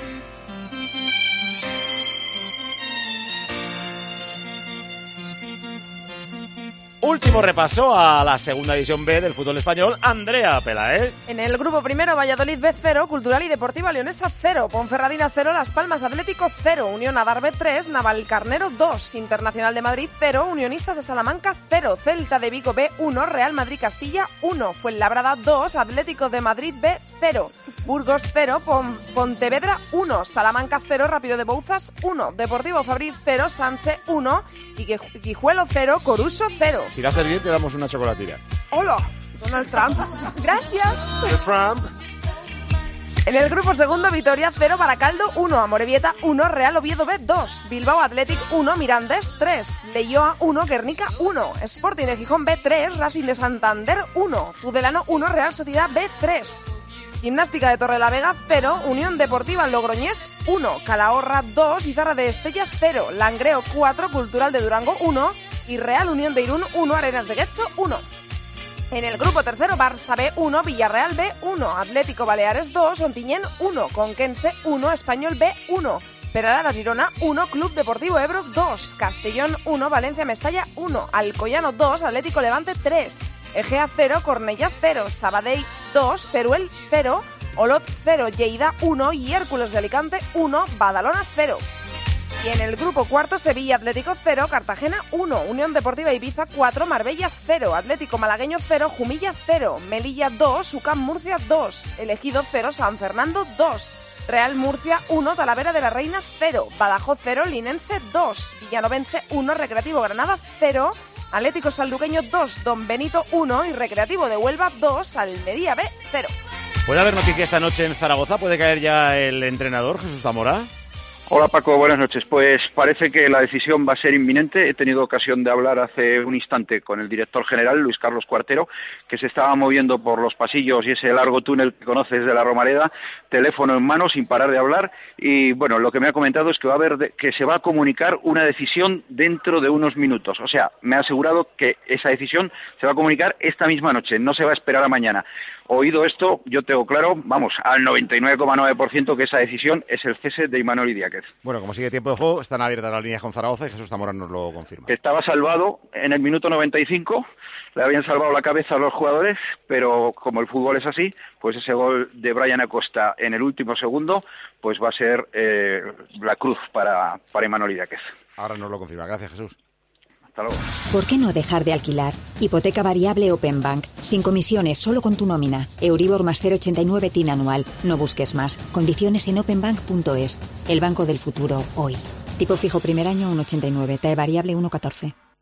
Último repaso a la segunda división B del fútbol español. Andrea Pelaez. En el grupo primero, Valladolid B cero, Cultural y Deportiva Leonesa cero, Ponferradina cero, Las Palmas Atlético cero, Unión Adarve tres, Navalcarnero dos, Internacional de Madrid cero, Unionistas de Salamanca cero, Celta de Vigo B uno, Real Madrid Castilla uno, Fuenlabrada dos, Atlético de Madrid B cero, Burgos cero, Pon- Pontevedra uno, Salamanca cero, Rápido de Bouzas uno, Deportivo Fabril cero, Sanse uno y Guij- Guijuelo cero, Coruso cero. Si lo haces bien, te damos una chocolatina. ¡Hola! Donald Trump. Gracias. Trump. En el grupo segundo, Vitoria cero, Baracaldo uno, Amorebieta uno, Real Oviedo B dos, Bilbao Athletic uno, Mirandés tres, Leioa uno, Guernica uno, Sporting de Gijón B tres, Racing de Santander uno, Tudelano uno, Real Sociedad B tres. Gimnástica de Torrelavega cero, Unión Deportiva Logroñés uno, Calahorra dos, Izarra de Estella cero, Langreo cuatro, Cultural de Durango uno y Real Unión de Irún uno, Arenas de Getxo uno. En el grupo tercero, Barça B uno, Villarreal B uno, Atlético Baleares dos, Ontinyent uno, Conquense uno, Español B uno, Peralada Girona uno, Club Deportivo Ebro dos, Castellón uno, Valencia Mestalla uno, Alcoyano dos, Atlético Levante tres, Egea cero, Cornellá cero, Sabadell dos, Teruel cero, Olot cero, Lleida uno y Hércules de Alicante uno, Badalona cero. Y en el grupo cuarto, Sevilla Atlético cero, Cartagena uno, Unión Deportiva Ibiza cuatro, Marbella cero, Atlético Malagueño cero, Jumilla cero, Melilla dos, UCAM Murcia dos, Elegido cero, San Fernando dos, Real Murcia uno, Talavera de la Reina cero, Badajoz cero, Linense dos, Villanovense uno, Recreativo Granada cero, Atlético Sanluqueño dos, Don Benito uno y Recreativo de Huelva dos, Almería B cero. ¿Puede haber noticia esta noche en Zaragoza? ¿Puede caer ya el entrenador, Jesús Zamora? Hola Paco, buenas noches. Pues parece que la decisión va a ser inminente. He tenido ocasión de hablar hace un instante con el director general, Luis Carlos Cuartero, que se estaba moviendo por los pasillos y ese largo túnel que conoces de la Romareda, teléfono en mano, sin parar de hablar. Y bueno, lo que me ha comentado es que va a haber de, que se va a comunicar una decisión dentro de unos minutos. O sea, me ha asegurado que esa decisión se va a comunicar esta misma noche, no se va a esperar a mañana. Oído esto, yo tengo claro, vamos, al noventa y nueve coma nueve por ciento que esa decisión es el cese de Imanol Idiáquez. Bueno, como sigue tiempo de juego, están abiertas las líneas con Zaragoza y Jesús Zamora nos lo confirma. Estaba salvado en el minuto noventa y cinco, le habían salvado la cabeza a los jugadores, pero como el fútbol es así, pues ese gol de Brian Acosta en el último segundo, pues va a ser eh, la cruz para, para Imanol Idiáquez. Ahora nos lo confirma. Gracias, Jesús. Hasta luego. ¿Por qué no dejar de alquilar? Hipoteca variable Open Bank. Sin comisiones, solo con tu nómina. Euribor más cero coma ochenta y nueve T I N anual. No busques más. Condiciones en openbank punto es. El banco del futuro, hoy. Tipo fijo primer año uno coma ochenta y nueve. T A E variable uno coma catorce.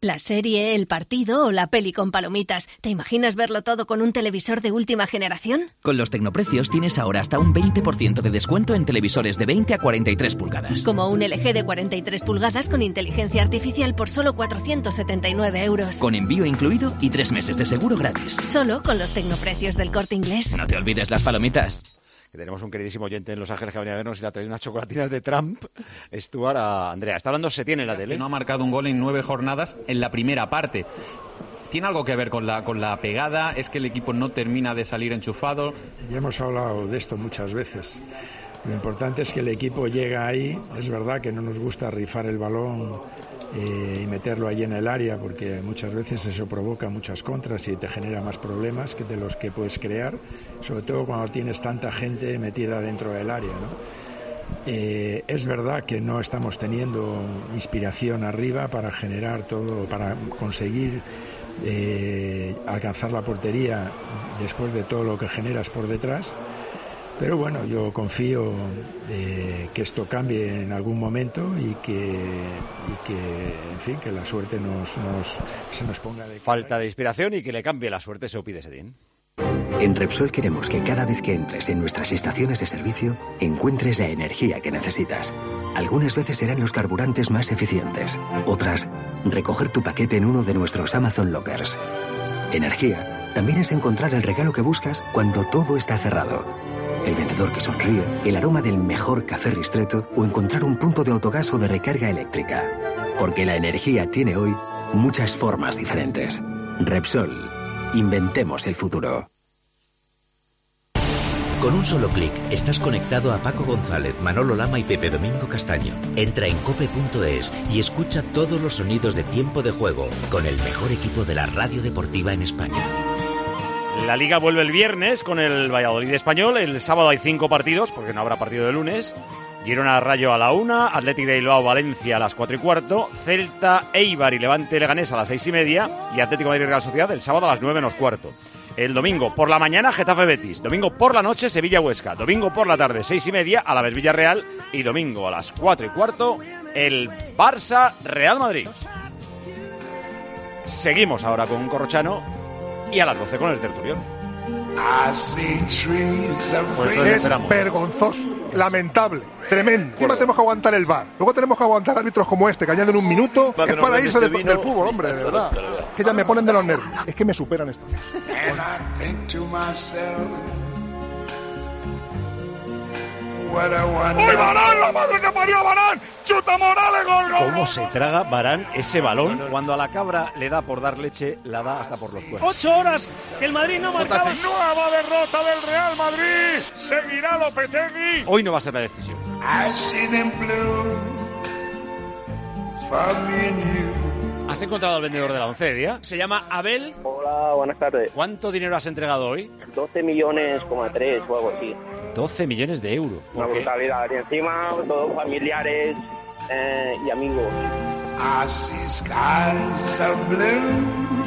La serie, el partido o la peli con palomitas. ¿Te imaginas verlo todo con un televisor de última generación? Con los Tecnoprecios tienes ahora hasta un veinte por ciento de descuento en televisores de veinte a cuarenta y tres pulgadas. Como un L G de cuarenta y tres pulgadas con inteligencia artificial por solo cuatrocientos setenta y nueve euros. Con envío incluido y tres meses de seguro gratis. Solo con los Tecnoprecios del Corte Inglés. No te olvides las palomitas. Que tenemos un queridísimo oyente en Los Ángeles que ha venido a vernos y le ha traído unas chocolatinas de Trump. Stuart a Andrea. Está hablando Setién en la tele. No ha marcado un gol en nueve jornadas en la primera parte. ¿Tiene algo que ver con la, con la pegada? ¿Es que el equipo no termina de salir enchufado? Ya hemos hablado de esto muchas veces. Lo importante es que el equipo llega ahí. Es verdad que no nos gusta rifar el balón eh, y meterlo ahí en el área, porque muchas veces eso provoca muchas contras y te genera más problemas que de los que puedes crear, sobre todo cuando tienes tanta gente metida dentro del área, ¿no? Eh, es verdad que no estamos teniendo inspiración arriba para generar todo, para conseguir eh, alcanzar la portería después de todo lo que generas por detrás. Pero bueno, yo confío eh, que esto cambie en algún momento y que, y que en fin, que la suerte nos, nos, se nos ponga de... Falta de inspiración y que le cambie la suerte, se pide Setién. En Repsol queremos que cada vez que entres en nuestras estaciones de servicio encuentres la energía que necesitas. Algunas veces serán los carburantes más eficientes, otras, recoger tu paquete en uno de nuestros Amazon Lockers. Energía también es encontrar el regalo que buscas cuando todo está cerrado. El vendedor que sonríe, el aroma del mejor café Ristretto o encontrar un punto de autogas o de recarga eléctrica. Porque la energía tiene hoy muchas formas diferentes. Repsol. Inventemos el futuro. Con un solo clic estás conectado a Paco González, Manolo Lama y Pepe Domingo Castaño. Entra en cope punto es y escucha todos los sonidos de tiempo de juego con el mejor equipo de la radio deportiva en España. La Liga vuelve el viernes con el Valladolid Español. El sábado hay cinco partidos, porque no habrá partido de lunes. Girona Rayo a la una, Athletic de Bilbao Valencia a las cuatro y cuarto, Celta, Eibar y Levante Leganés a las seis y media y Atlético de Madrid Real Sociedad el sábado a las nueve menos cuarto. El domingo por la mañana Getafe Betis, domingo por la noche Sevilla Huesca, domingo por la tarde seis y media Alavés Villarreal y domingo a las cuatro y cuarto el Barça Real Madrid. Seguimos ahora con Corrochano y a las doce con el Tertulión. Pues es vergonzoso, lamentable, tremendo. Encima tenemos que aguantar el V A R. Luego tenemos que aguantar árbitros como este que añaden un minuto. Es para irse de, del fútbol, hombre, de verdad. Es que ya me ponen de los nervios. Es que me superan estos. ¡Uy, Varane! ¡La madre que parió a Varane! ¡Chuta Morales! ¡Gol, gol! ¿Cómo se traga Varane ese balón? Cuando a la cabra le da por dar leche, la da hasta por los cuernos. Ocho horas que el Madrid no marcaba. Nueva derrota del Real Madrid. Seguirá Lopetegui. Hoy no va a ser la decisión. ¿Has encontrado al vendedor de la once, Día? Se llama Abel. Hola, buenas tardes. ¿Cuánto dinero has entregado hoy? doce millones, tres o algo así. doce millones de euros. Una brutalidad. Y encima, todos familiares eh, y amigos. I see skies are blue.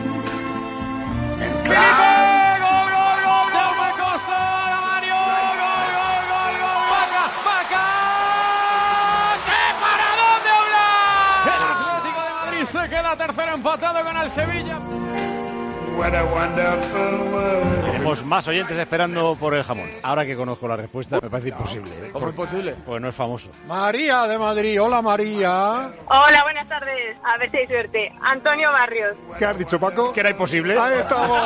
Se queda tercero empatado con el Sevilla. Tenemos más oyentes esperando por el jamón. Ahora que conozco la respuesta, me parece imposible. ¿eh? ¿Cómo es imposible? Pues no es famoso. María de Madrid. Hola, María. Hola, buenas tardes. A ver si hay suerte. Antonio Barrios. ¿Qué has dicho, Paco? Que era imposible. Ahí estamos.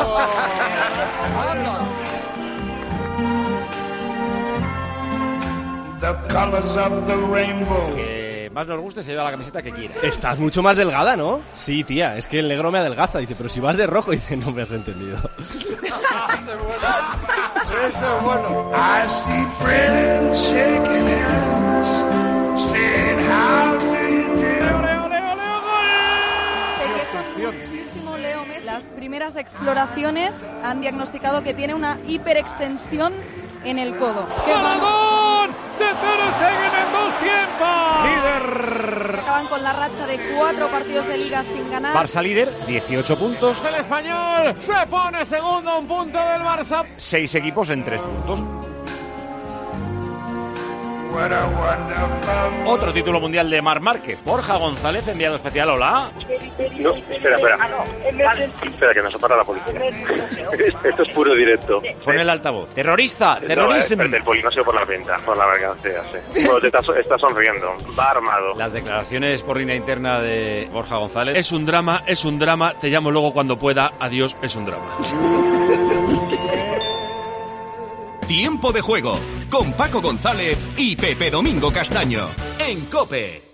The colors of the rainbow. Que más nos guste se lleva la camiseta que quiera. Estás mucho más delgada, ¿no? Sí, tía, es que el negro me adelgaza. Dice, pero si vas de rojo, dice, no me has entendido. Eso es bueno. Eso es bueno. I see friends shaking hands, saying how do you do? Ole, ole, ole, ole. Muchísimo Leo Messi. Las primeras exploraciones han diagnosticado que tiene una hiperextensión en el codo. ¡Balón de Ter Stegen en dos tiempos! ¡Líder! Acaban con la racha de cuatro partidos de liga sin ganar. Barça líder, dieciocho puntos. El español se pone segundo, un punto del Barça. Seis equipos en tres puntos. Otro título mundial de Marc Márquez. Borja González, enviado especial. Hola. No, espera, espera. Espera, que nos separa la policía. Esto es puro directo. Pon el altavoz. Terrorista, No, terrorismo. el polinosio por la venta, por la mercancía, sí. Bueno, te está, está sonriendo. Va armado. Las declaraciones por línea interna de Borja González. Es un drama, es un drama. Te llamo luego cuando pueda. Adiós, es un drama. Tiempo de juego con Paco González y Pepe Domingo Castaño en COPE.